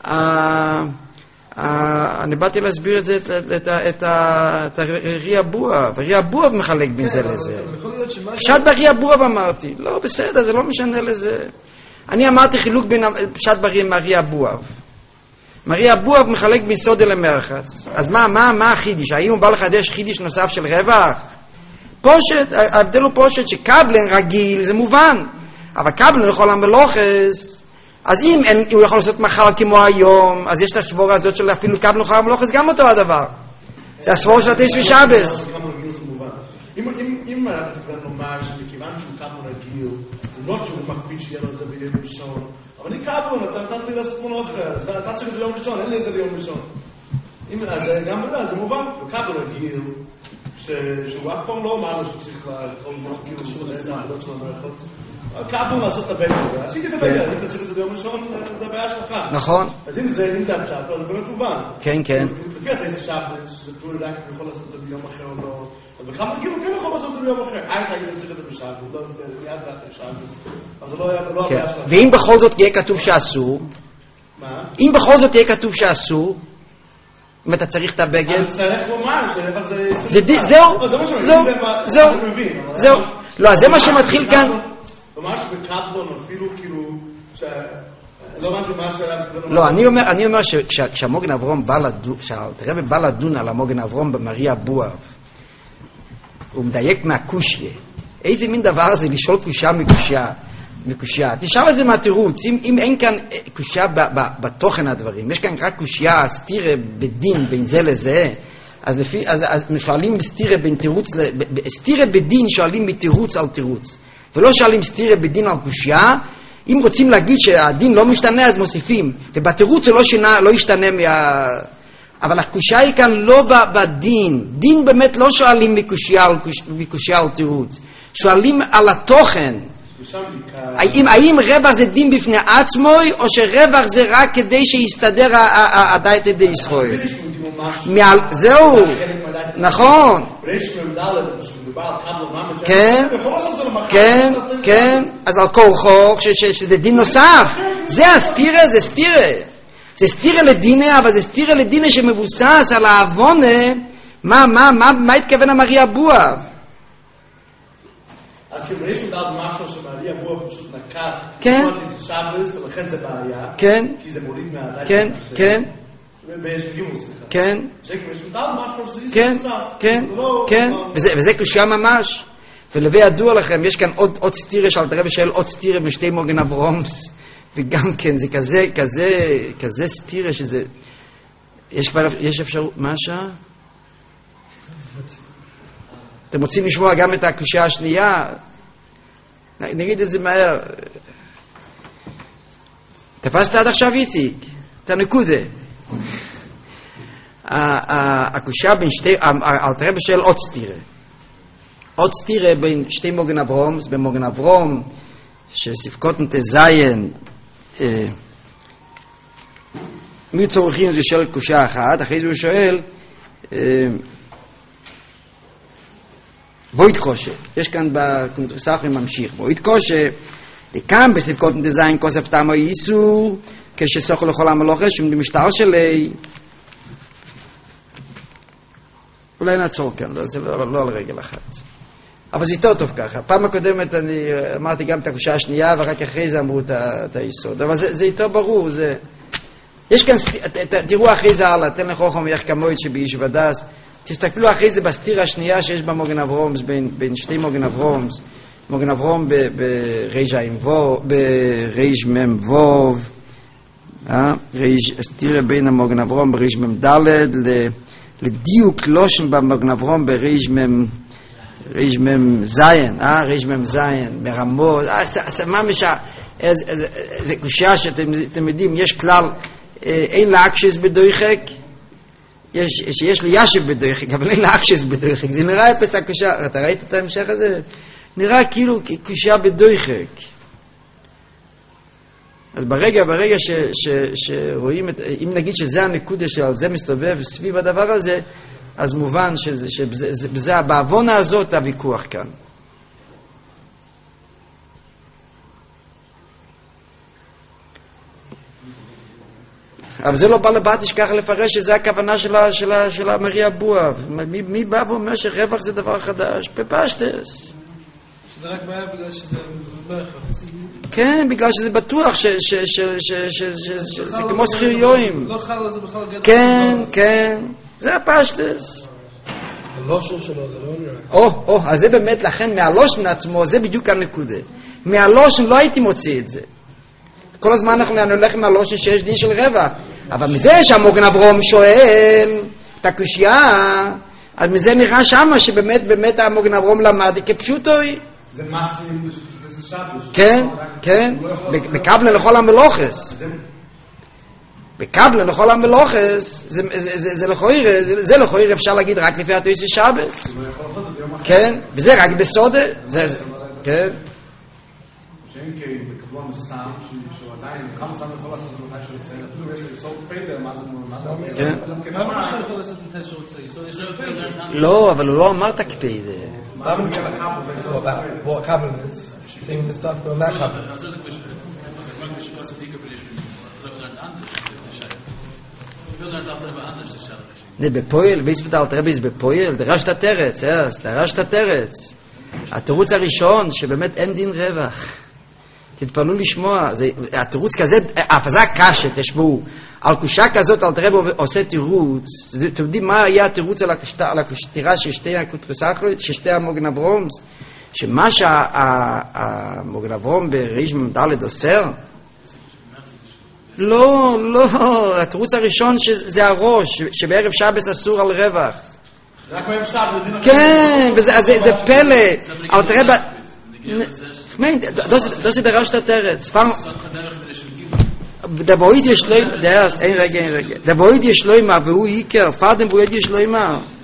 אני באתי להסביר את זה, את הרי הבואב, הרי הבואב מחלק בין זה לזה. פשט ברי הבואב אמרתי, לא בסדר, זה לא משנה לזה. אני אמרתי חילוק בין פשט ברי מרי הבואב. מרי הבואב מחלק בין סודה למרחץ. אז מה, מה, מה החידיש? האם הוא בא לחדש חידיש נוסף של רווח? פושט, ההבדל הוא פושט שקבלן רגיל, זה מובן. אבל קבלן יכול המלוכס, אז אם אין, הוא יכול לעשות מחר כמו היום, אז יש את הסבורה הזאת של אפילו קבלן יכול המלוכס, גם אותו הדבר. זה הסבורה של התשע ושבס. אם אנחנו נאמר שמכיוון שהוא קבלן רגיל, הוא לא שהוא מקפיד שיהיה לו את זה ביום ראשון, אבל אני קבלן, אתה נתת לי לעשות כמו אחר, אתה נתת לי ביום ראשון, אין לי את זה ביום ראשון. אז גם בזה, זה מובן, הוא קבלן רגיל, שהוא אף פעם לא אמר לו שהוא צריך לאכול מוח כאילו שהוא עושה את העבודות שלו ברכות. קבלו לעשות את הבית הזה. עשיתי את הבית הזה, אם אתה צריך את זה ביום ראשון, זה הבעיה שלך. נכון. אז אם זה הפשט, זה באמת מובן. כן, כן. לפי אתה איזה שבת, שזה תלוי רק אם יכול לעשות את זה ביום אחר או לא. אז בכמה כאילו כן יכול לעשות את זה ביום אחר. אל תגיד את צריך את זה בשבת, לא מיד רעת בשבת. אז זה לא הבעיה שלך. ואם בכל זאת יהיה כתוב שאסור, מה? אם בכל זאת יהיה כתוב שאסור, אם אתה צריך את הבגד, אז צריך לומר שזה... זהו, זהו, זהו, זהו. לא, זה מה שמתחיל כאן. ממש בקטלון אפילו כאילו, לא הבנתי מה השאלה. לא, אני אומר שכשהמוגן אברום בא לדון, כשהרבי בא לדון על המוגן אברום במרי הבואב, הוא מדייק מהקושיה. איזה מין דבר זה לשאול קושה מקושה? מקושייה. תשאל את זה מהתירוץ, אם, אם אין כאן קושייה ב, ב, בתוכן הדברים, יש כאן רק קושייה, סתירה בדין בין זה לזה, אז, לפי, אז, אז שואלים סתירה בין תירוץ, סתירה בדין שואלים מתירוץ על תירוץ, ולא שואלים סתירה בדין על קושייה. אם רוצים להגיד שהדין לא משתנה, אז מוסיפים, ובתירוץ זה לא, שינה, לא ישתנה מה... אבל הקושייה היא כאן לא בדין, דין באמת לא שואלים מקושייה על, מקושייה על תירוץ, שואלים על התוכן. האם, האם רווח זה דין בפני עצמו, או שרווח זה רק כדי שיסתדר הדעת ידי ישראל? זהו, נכון. כן, כן, כן, אז על כורחו, שזה דין נוסף. זה הסתירה, זה סתירה. זה סתירה לדינה, אבל זה סתירה לדינה שמבוסס על העוונה, מה, מה, מה, מה התכוון המרי אבוה? אז כאילו, יש מדעת משהו שמרי אבוה פשוט נקע, כן, שבס, ולכן זה בעיה, כן, כי זה מוריד מהדעת, כן, כן, ויש בגימוס, סליחה. כן, יש מדעת משהו שזה כן, כן, כן, וזה קושייה ממש. ולבי ידוע לכם, יש כאן עוד, עוד סתירה של אלתר רבי שואל עוד סתירה משתי מוגן אברומס, וגם כן, זה כזה, כזה, כזה סתירה שזה, יש כבר, יש אפשרות, מה השעה? אתם רוצים לשמוע גם את הקושייה השנייה? נגיד את זה מהר. תפסת עד עכשיו איציק? את הנקודה. הקושייה בין שתי, אלתר רבי שואל עוד סתירה. עוד סתירה בין שתי מוגן אברום, בין מוגן אברום, שספקותן תזיין, מי צורכים זה שואל קושייה אחת, אחרי זה הוא שואל, בואית קושה, יש כאן בקונטרסחים ממשיך, בואית קושה, לכאן בספקותן תזיין כוסף תמו ייסו, כשסוכו לכל המלוכה, שום דמשטר שלי, אולי נעצור כאן, לא, זה לא, לא על רגל אחת. אבל זה יותר טוב ככה. פעם הקודמת אני אמרתי גם את הקושייה השנייה, ורק אחרי זה אמרו את, את היסוד. אבל זה, זה יותר ברור. זה... יש כאן, ת, ת, תראו אחרי זה הלאה, תן לך חום איך כמוית שבאיש ודס. תסתכלו אחרי זה בסתירה השנייה שיש בה מוגן אברומס, בין, בין שתי מוגן אברומס. מוגן אברום בריש וו, בריש מם ווב. סתירה בין המוגן אברום בריש מם דלת, לדיוק לושן במוגן אברום בריש מם ריש מם זיין, אה, ריש מם זיין, מרמות, אה, מה משע, זה קושייה שאתם יודעים, יש כלל, אין לאקשס בדויחק, שיש לי ישב בדויחק, אבל אין לאקשס בדויחק, זה נראה אפס הקושייה, אתה ראית את ההמשך הזה? נראה כאילו קושייה בדויחק. אז ברגע, ברגע ש, ש, שרואים את, אם נגיד שזה הנקודה שעל זה מסתובב סביב הדבר הזה, אז מובן שזה, שזה, שזה, בעוונה הזאת הוויכוח כאן. אבל זה לא בא לבא תשכח לפרש שזה הכוונה שלה, שלה, שלה מרי אבוה. מי, מי בא ואומר שרווח זה דבר חדש? בפשטס. זה רק בעיה בגלל שזה מרחץ. כן, בגלל שזה בטוח שזה כמו שכיריועים. לא חל על זה בכלל גדול. כן, כן. זה הפשטס. הלושן שלו זה לא נראה. או, או, אז זה באמת, לכן מהלושן עצמו, זה בדיוק הנקודה. מהלושן לא הייתי מוציא את זה. כל הזמן אנחנו נלך עם הלושן שיש דין של רווח. אבל מזה שהמוגן אברום שואל את הקושייה, אז מזה נראה שמה שבאמת, באמת המוגן אברום למד כפשוטוי. זה מסים, זה שבש. כן, כן. בקבלה לכל המלוכס. בקבלה לכל המלוכס, זה לכויר, זה לכויר אפשר להגיד רק לפי התויסי שבס. כן, וזה רק בסודה. כן. שאין כי בקבלו המסם, שהוא עדיין, כמה סם יכול לעשות מתי שרוצה, אפילו יש לי סוף פיידר, מה זה כן. מה מה שיכול לעשות מתי שרוצה? יש לו פיידר. לא, אבל הוא לא אמר תקפיד. למה נקרא לקבל? בוא, הקבל, שימים את הסטאפ כבר מהקבל. Ne bepoel, weißt du da alter bis bepoel, der rasht terets, ja, der rasht terets. התירוץ הראשון שבאמת אין דין רווח. תתפלאו לשמוע, זה התירוץ כזה, אף זה קשה, תשמעו. על קושה כזאת אלתר רבי עושה תירוץ. אתם יודעים מה היה התירוץ על הקשתירה של שתי הקוטרסחרות, של שתי המוגן אברומס? שמה שהמוגן אברום בריש ממדלת אוסר, לא, לא, התירוץ הראשון שזה הראש, שבערב שבס אסור על רווח. רק בערב שבס. כן, זה פלא. אל תראה, das ist der Rest der Terre. Der Boid ist schlimm, der ist ein Rege, ein Rege. Der Boid ist schlimm, aber wo Iker, fahr den Boid ist schlimm.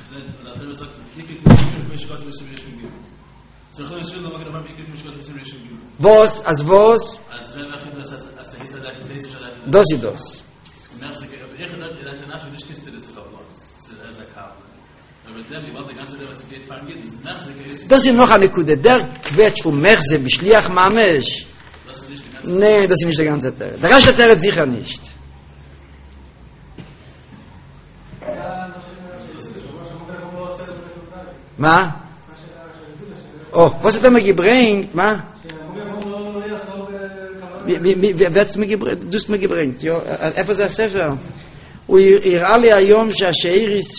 Was, als was? Das ist das. Das ist noch eine Kude. Der Quetsch von Merse beschliach Mamesh. Nee, das ist nicht der ganze Terre. Der Rest der Terre sicher nicht. Ma? Oh, was hat er mir gebringt? Ma? Wer hat es mir gebringt? Du hast mir gebringt. איפה זה הספר? הוא הראה לי היום שהשאיריס,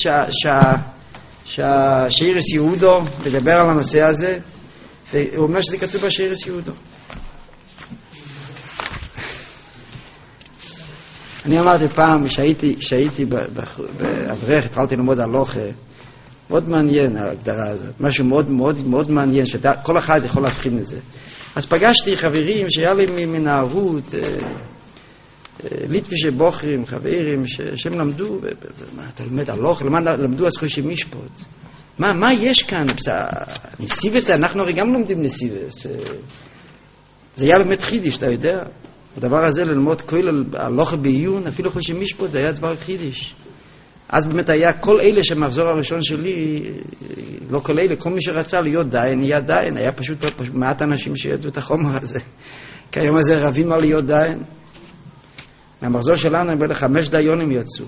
שהשאיריס יהודו, לדבר על הנושא הזה, והוא אומר שזה כתוב בשאיריס יהודו. אני אמרתי פעם, שהייתי באברך, התחלתי ללמוד הלוכה, מאוד מעניין ההגדרה הזאת, משהו מאוד מאוד מאוד מעניין, שכל אחד יכול להבחין את זה. אז פגשתי חברים שהיה לי מנערות, ליטבישי בוחרים, חברים, שהם למדו, אתה לומד הלוך, למדו אז חושי משפוט. מה, מה יש כאן? נסיבס, אנחנו הרי גם לומדים נסיבס. זה היה באמת חידיש, אתה יודע? הדבר הזה ללמוד כל הלוך בעיון, אפילו חושי משפוט, זה היה דבר חידיש. אז באמת היה כל אלה שמחזור הראשון שלי, לא כל אלה, כל מי שרצה להיות דיין, נהיה דיין. היה פשוט מעט אנשים שידעו את החומר הזה. כי היום הזה רבים על להיות דיין. מהמחזור שלנו, בין חמש דיונים יצאו.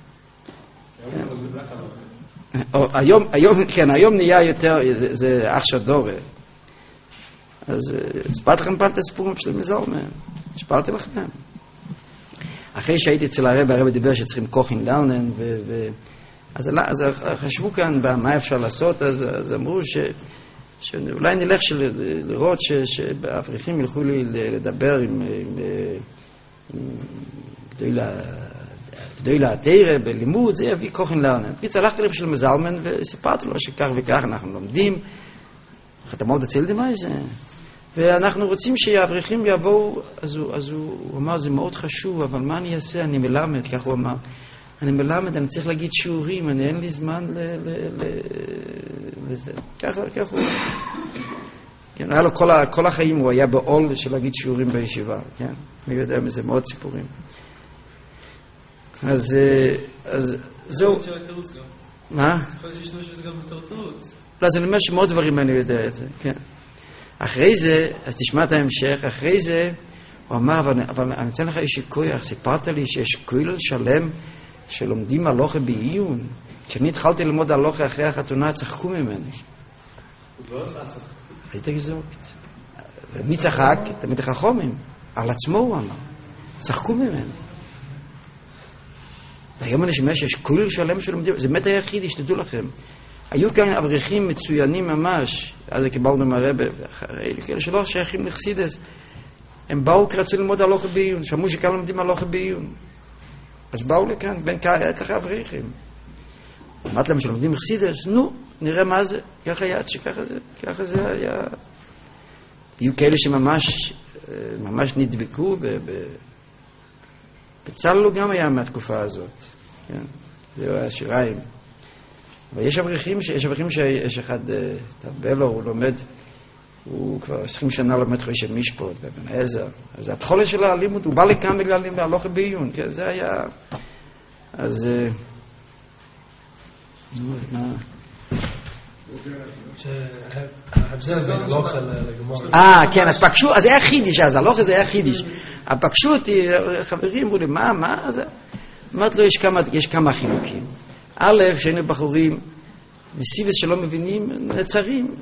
היום, היום, כן, היום נהיה יותר, זה אח שדורה. אז הספרתי לכם פעם את הסיפורים שלי מזלמן. הספרתי לכם. אחרי שהייתי אצל הרב, הרב דיבר שצריכים כוחין לרנן, אז חשבו כאן מה אפשר לעשות, אז אמרו שאולי נלך לראות שהאברכים ילכו לי לדבר עם גדוי להתירה בלימוד, זה יביא כוחין לרנן. פיץ הלכתי לב של מזלמן וסיפרתי לו שכך וכך אנחנו לומדים, חתמות הצילדים איזה, ואנחנו רוצים שהאברכים יבואו, אז הוא, אז הוא אמר, זה מאוד חשוב, אבל מה אני אעשה? אני מלמד, כך הוא אמר. אני מלמד, אני צריך להגיד שיעורים, אני אין לי זמן ל... ל, ל לזה. ככה, ככה הוא... כן, היה לו כל, ה, כל החיים, הוא היה בעול של להגיד שיעורים בישיבה, כן? אני יודע מזה מאוד סיפורים. אז, אז זהו... מה? יכול להיות שישתמש בזה גם בתור תירוץ. לא, אז אני אומר שמאוד דברים אני יודע את זה, כן. אחרי זה, אז תשמע את ההמשך, אחרי זה, הוא אמר, אבל, אבל אני אתן לך איש כוח, סיפרת לי שיש כולל שלם שלומדים הלוכה בעיון. כשאני התחלתי ללמוד הלוכה אחרי החתונה, צחקו ממני. הייתה גזוקת. ומי צחק? תמיד החכמים. על עצמו הוא אמר. צחקו ממני. והיום אני שומע שיש כולל שלם שלומדים, זה באמת היחידי, שתדעו לכם. היו כאן אברכים מצוינים ממש, אז קיבלנו מהרבא, כאלה שלא שייכים לחסידס, הם באו כי רצו ללמוד הלוכה בעיון, שמעו שכאן לומדים הלוכה בעיון. אז באו לכאן, בין ככה אברכים. אמרת להם שלומדים לחסידס, נו, נראה מה זה, ככה יד שככה זה, ככה זה היה. היו כאלה שממש, ממש נדבקו, ובצללו גם היה מהתקופה הזאת. כן, זה היה שיריים. אבל יש אברכים, יש אברכים שיש אחד, תרבלו, הוא לומד, הוא כבר עשרים שנה לומד חושי משפוט, ובן עזר. אז התחולה של הלימוד, הוא בא לכאן בגלל הלוכה בעיון, כן, זה היה... אז... נו, מה? שהבזל זה הלוכה לגמור. אה, כן, אז פגשו, אז זה היה חידיש, אז הלוכה זה היה חידיש. פגשו אותי, חברים, אמרו לי, מה, מה זה? אמרת לו, יש כמה חילוקים. א', שהיינו בחורים, נסיבס שלא מבינים, נצרים.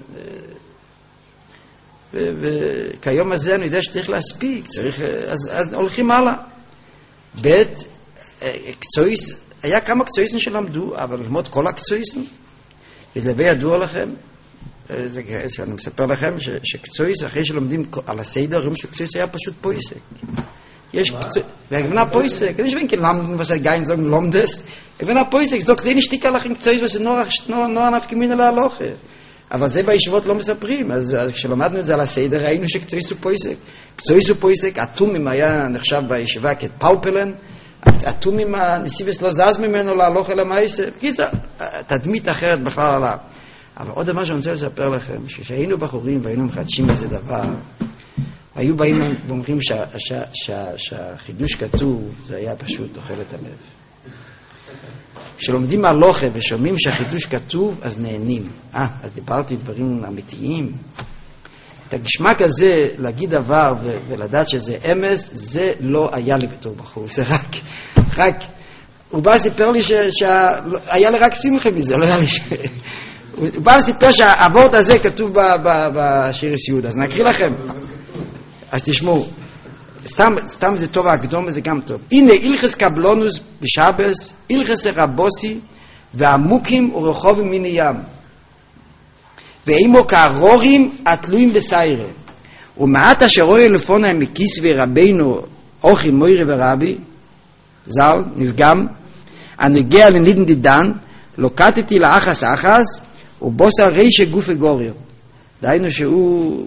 וכיום הזה אני יודע שצריך להספיק, צריך, אז, אז הולכים הלאה. ב', קצויס, היה כמה קצויסים שלמדו, אבל ללמוד כל הקצויסים, ולבי ידוע לכם, זה, אני מספר לכם שקצויס, אחרי שלומדים על הסדר, רואים שקצויס היה פשוט פויסק. יש קצויס, והגבנה פויסק, אני שווין כלמדן, was er gein sagen, lomdes, הגבנה פויסק, זאת אין שתיקה לכם קצויס, וזה נורא נפקימין על ההלוכה. אבל זה בישיבות לא מספרים, אז כשלמדנו את זה על הסדר, ראינו שקצויס הוא פויסק. קצויס הוא פויסק, התומים היה נחשב בישיבה כפלפלן, התומים, הניסיבס לא זז ממנו להלוך אל המייסה. קיצר, תדמית אחרת בכלל עליו. אבל עוד דבר שאני רוצה לספר לכם, כשהיינו בחורים והיינו מחדשים איזה דבר, היו באים ואומרים שהחידוש כתוב, זה היה פשוט אוכל את הלב. כשלומדים הלוכה ושומעים שהחידוש כתוב, אז נהנים. אה, אז דיברתי דברים אמיתיים. את הגשמק הזה, להגיד דבר ו- ולדעת שזה אמס, זה לא היה לי בתור בחור. זה רק, רק, הוא בא לספר לי שהיה לי רק שמחה מזה, לא היה לי ש... הוא בא לספר שהעבוד הזה כתוב בשיר יהודה. אז נקריא לכם. אז תשמעו. סתם, סתם זה טוב, הקדום וזה גם טוב. הנה, הלכס קבלונוס בשבס, הלכס רבוסי, והמוקים ורחובים מן ים. ואימו כארורים התלויים בסיירה. ומעט אשר רואה לפונה מקיס ורבינו, אוכי מוירי ורבי, זל, נפגם, הנגיע לנידן דידן, לוקטתי לאחס אחס, ובוסה רישה גופי גוריר. דהיינו שהוא...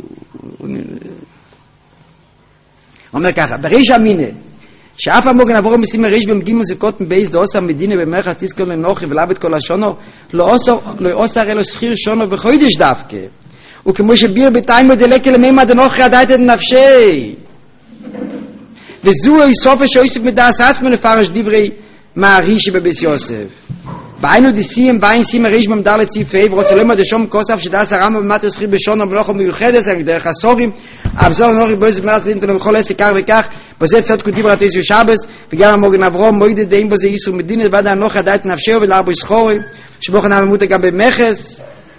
אומר ככה, ברישה מינה, שאף המוגן עבור המשימה ריש במגימון זקות מבייס דעושה מדינה במרחס תזכון לנוחי ולאבד כל השונו, לא עושה אלו שכיר שונו וחוידש דווקא. וכמו שביר בתיימו דלקה למימה דנוחי עדית את נפשי. וזו סופה שאויסף מדעס עצמו לפרש דברי מערישי בביס יוסף. בעינו דסיים בעין סימה ריש במדלת ציפי ורוצה למה דשום כוסף שדעס הרמה במטר שכיר בשונו מלוכו מיוחדת דרך הסורים אבזור נוחי בויס מרס לינטו למחול עסק כך וכך בזה צדקו דיברת איזו שבס וגם המוגן אברום מוידה דעים בו זה איסור מדינת ועד הנוח עדית נפשהו ולארבו יסחורי שבוכן הממותה גם במחס.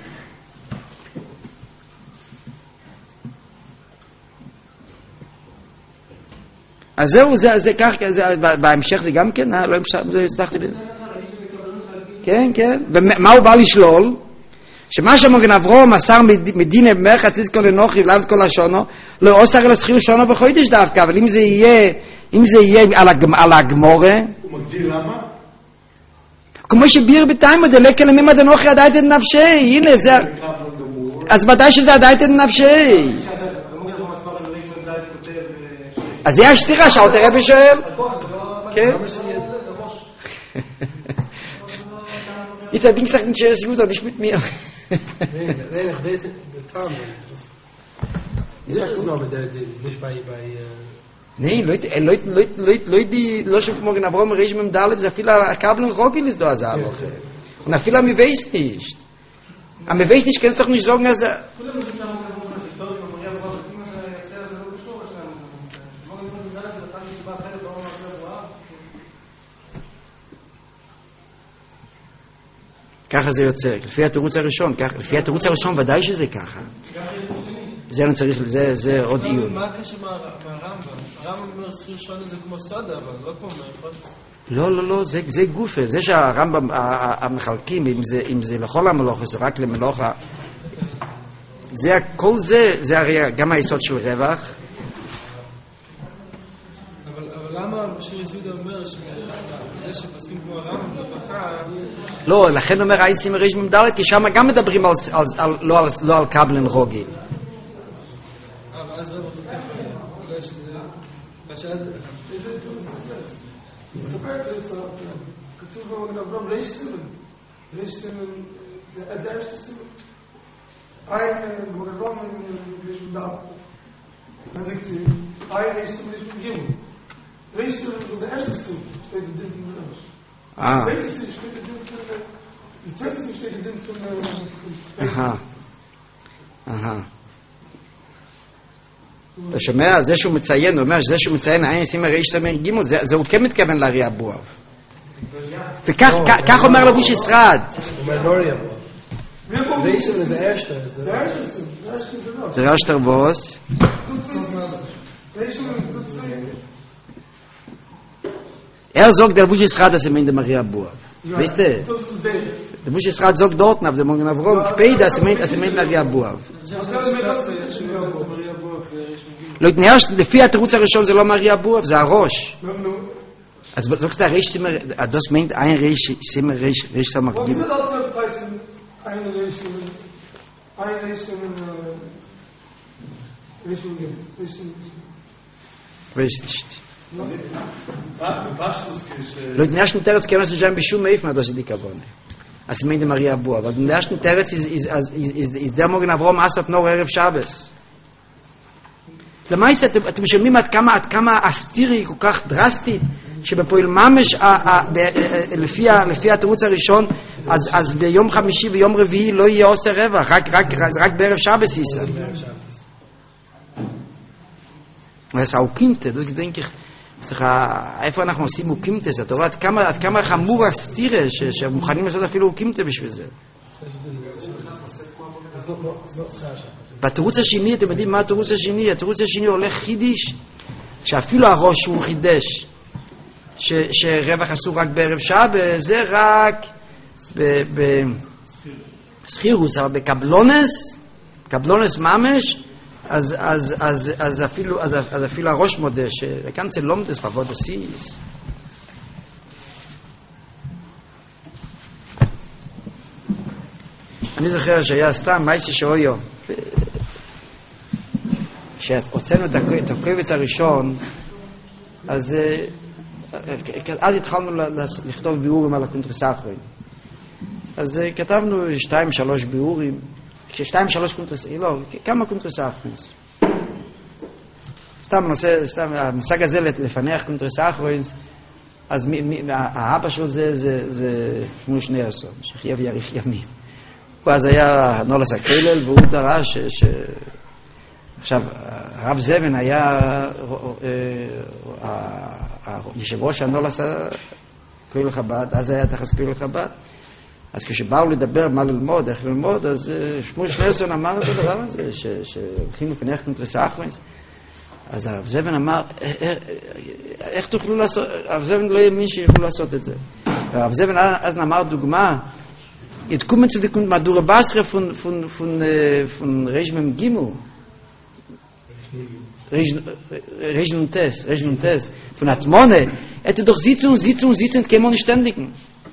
אז זהו, זה, זה כך, זה, בהמשך זה גם כן, לא הצלחתי לזה. כן, כן. ומה הוא בא לשלול? שמה שמוגן אברום מסר מדינה במרחץ תזכור לנוחי ולאבד כל השונו, לא עושה אלא שכיר שונו בחוידש דווקא, אבל אם זה יהיה, אם זה יהיה על, הגמ, על הגמורה... הוא מגדיר למה? כמו שביר בתיימו דלקה למימה דנוחי עדית את נפשי, הנה זה... אז ודאי שזה עדית את נפשי. אז זה השתירה שאלת הרבי שואל. כן? Jetzt ein Ding sagt nicht, dass Judah nicht mit mir. Nein, nein, das ist betam. Das ist noch mit der nicht bei bei Nein, Leute, Leute, Leute, Leute, Leute, לא שפ morgen Abraham reich mit dem Dalet, זה אפילו הקבל רוגל ist da sagen. Und אפילו mir weiß nicht. Aber mir weiß nicht, kannst doch nicht sagen, dass ככה זה יוצא, לפי התירוץ הראשון, לפי התירוץ הראשון ודאי שזה ככה. זה אני צריך, זה עוד עיון. מה הקשר מהרמב"ם? הרמב"ם אומר שכיר שונה זה כמו סודה, אבל לא כמו מרחוץ. לא, לא, לא, זה גופה. זה שהרמב"ם, המחלקים, אם זה לכל המלוכה, זה רק למלוכה. זה, כל זה, זה הרי גם היסוד של רווח. אבל למה שיר יסודה אומר שזה שפסקים כמו הרמב"ם זה ברכה... לא, לכן אומר אין סימן ריש ממדלת, כי שם גם מדברים על, על, על, לא, על, לא על קבלן רוגל. אבל אז רב זה ככה, בגלל שזה... בשעה זה... איזה טוב זה? מסתבר, כתוב במגן אברהם ריש סימן. ריש סימן, זה עדיין שתי סימן. אין במגן אברהם ריש ממדלת. נדקתי, אין ריש סימן ריש ממגימו. ריש סימן זה der erste סימן, שתי גדול ממש. אה. זה שתי גדול Die zweite ist steht in dem von Aha. Aha. אתה שומע? זה שהוא מציין, הוא אומר שזה שהוא מציין, אין סימן ריש סימן גימל, זה הוא כן מתכוון לארי אבואב. וכך אומר לבוש ישרד. הוא אומר לארי אבואב. ריש סימן זה erste. Der erste was? Er sagt, der Busch ist Rad, dass er in der Maria Buav. Weißt du? Du musst es gerade sagen dort, aber der Morgen Avrom, Pei, das meint, das meint Maria Abuav. Leute, erst, der vier Terutz הראשון זה לא Maria Abuav, זה הראש. אז sagst du, Reish Simmer, das meint ein Reish Simmer, Reish Simmer. Warum ist das Alter Beteiligung ein Reish Simmer, ein Reish Simmer, Reish Simmer, Weiß nicht. Leute, in der ersten Terz können Sie schon bestimmt helfen, dass Sie die Kavone. Als Sie meinte Maria Abuav. Weil in der ersten Terz ist der Morgen Avrom Asaf noch Erev Shabbos. למעשה, אתם שומעים עד כמה, עד כמה הסתירי היא כל כך דרסטית, שבפועל ממש, לפי התירוץ הראשון, אז ביום חמישי ויום רביעי לא יהיה עושה רווח, רק בערב שבס ייסע. ואז האוקימטה, das gedenke ich, איפה אנחנו עושים אוקימטה, זאת אומרת, עד כמה חמור הסתירה, שמוכנים לעשות אפילו אוקימטה בשביל זה. בתירוץ השני, אתם יודעים מה התירוץ השני? התירוץ השני הולך חידיש, שאפילו הראש הוא חידש, שרווח אסור רק בערב שבת, זה רק בסחירוס, אבל בקבלונס, קבלונס ממש, אז, אז, אז, אז, אפילו, אז, אז אפילו הראש מודה, שכאן זה לומדס פבוד עוסיס. אני זוכר שהיה סתם מייסי שאויו, כשהוצאנו את הקובץ הראשון, אז אז התחלנו לכתוב ביאורים על הקונטרסאחרים. אז כתבנו שתיים שלוש ביאורים, שתיים שלוש קונטרסאחרים, לא, כמה קונטרסאחרים. סתם נושא, סתם, המושג הזה לפנח קונטרסאחרים, אז האבא שלו זה שמואל שניאורסון, שחיה ויאריך ימים. הוא אז היה נולס הכולל, והוא דרש ש... עכשיו, הרב זבן היה יושב ראש הנולס הכולל חב"ד, אז היה תחת כולל חב"ד. אז כשבאו לדבר מה ללמוד, איך ללמוד, אז שמואל שניאורסון אמר את הדבר הזה, שהולכים לפנח קונטרסאחרים. אז הרב זבן אמר, איך תוכלו לעשות, הרב זבן לא האמין שיוכלו לעשות את זה. הרב זבן אז אמר דוגמה, Jetzt kommen zu der Madura Basra von, von, von, äh, von Regiment Gimel. Regiment Tess, Regiment Tess. Von Atmone. Er hätte doch sitzen, sitzen, sitzen, käme nicht ständigen.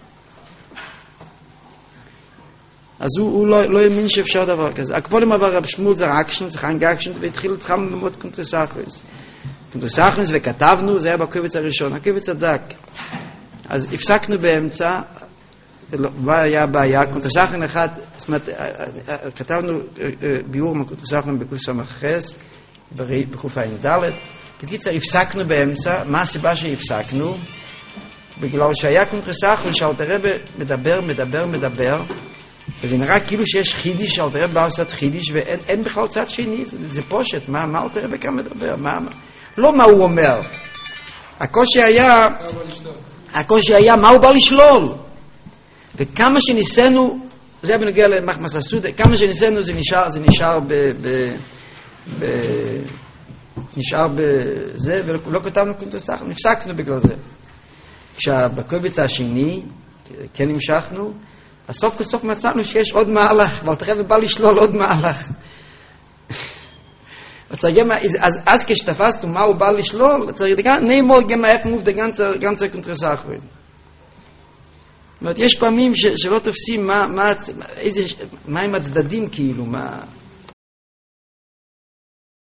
Also, הוא לא האמין שאפשר דבר כזה. הקודם אבל רב שמואל זה אקשן, זה חיים גאקשן, והתחיל התחלנו ללמוד קונטרסאחריס. קונטרסאחריס וכתבנו, זה היה בקובץ הראשון, הקובץ הדק. אז הפסקנו באמצע, והיה בעיה, קונטרסאחרין אחד, זאת אומרת, כתבנו ביאור מהקונטרסאחרין בקורס המחס, בחוף העין ד', בקיצר, הפסקנו באמצע, מה הסיבה שהפסקנו? בגלל שהיה קונטרסאחרין שאלתר רבי מדבר, מדבר, מדבר, וזה נראה כאילו שיש חידיש, שאלתר רבי בא לעשות חידיש, ואין בכלל צד שני, זה פושט, מה, מה אלתר רבי כאן מדבר? מה, לא מה הוא אומר. הקושי היה, הקושי היה, מה הוא בא לשלול? וכמה שניסינו, זה בנוגע למחמס הסודה, כמה שניסינו זה נשאר, זה נשאר ב... ב, ב נשאר בזה, ולא כתבנו קונטרסאחרין, נפסקנו בגלל זה. כשבקובץ השני, כן המשכנו, הסוף כסוף מצאנו שיש עוד מהלך, אבל תכף בא לשלול עוד מהלך. אז, אז כשתפסנו מה הוא בא לשלול, צריך גם, נאמור גם איך מוב דה גנצה קונטרסאחרין. זאת אומרת, יש פעמים ש, שלא תופסים מה, מה, איזה, מה הם הצדדים כאילו, מה...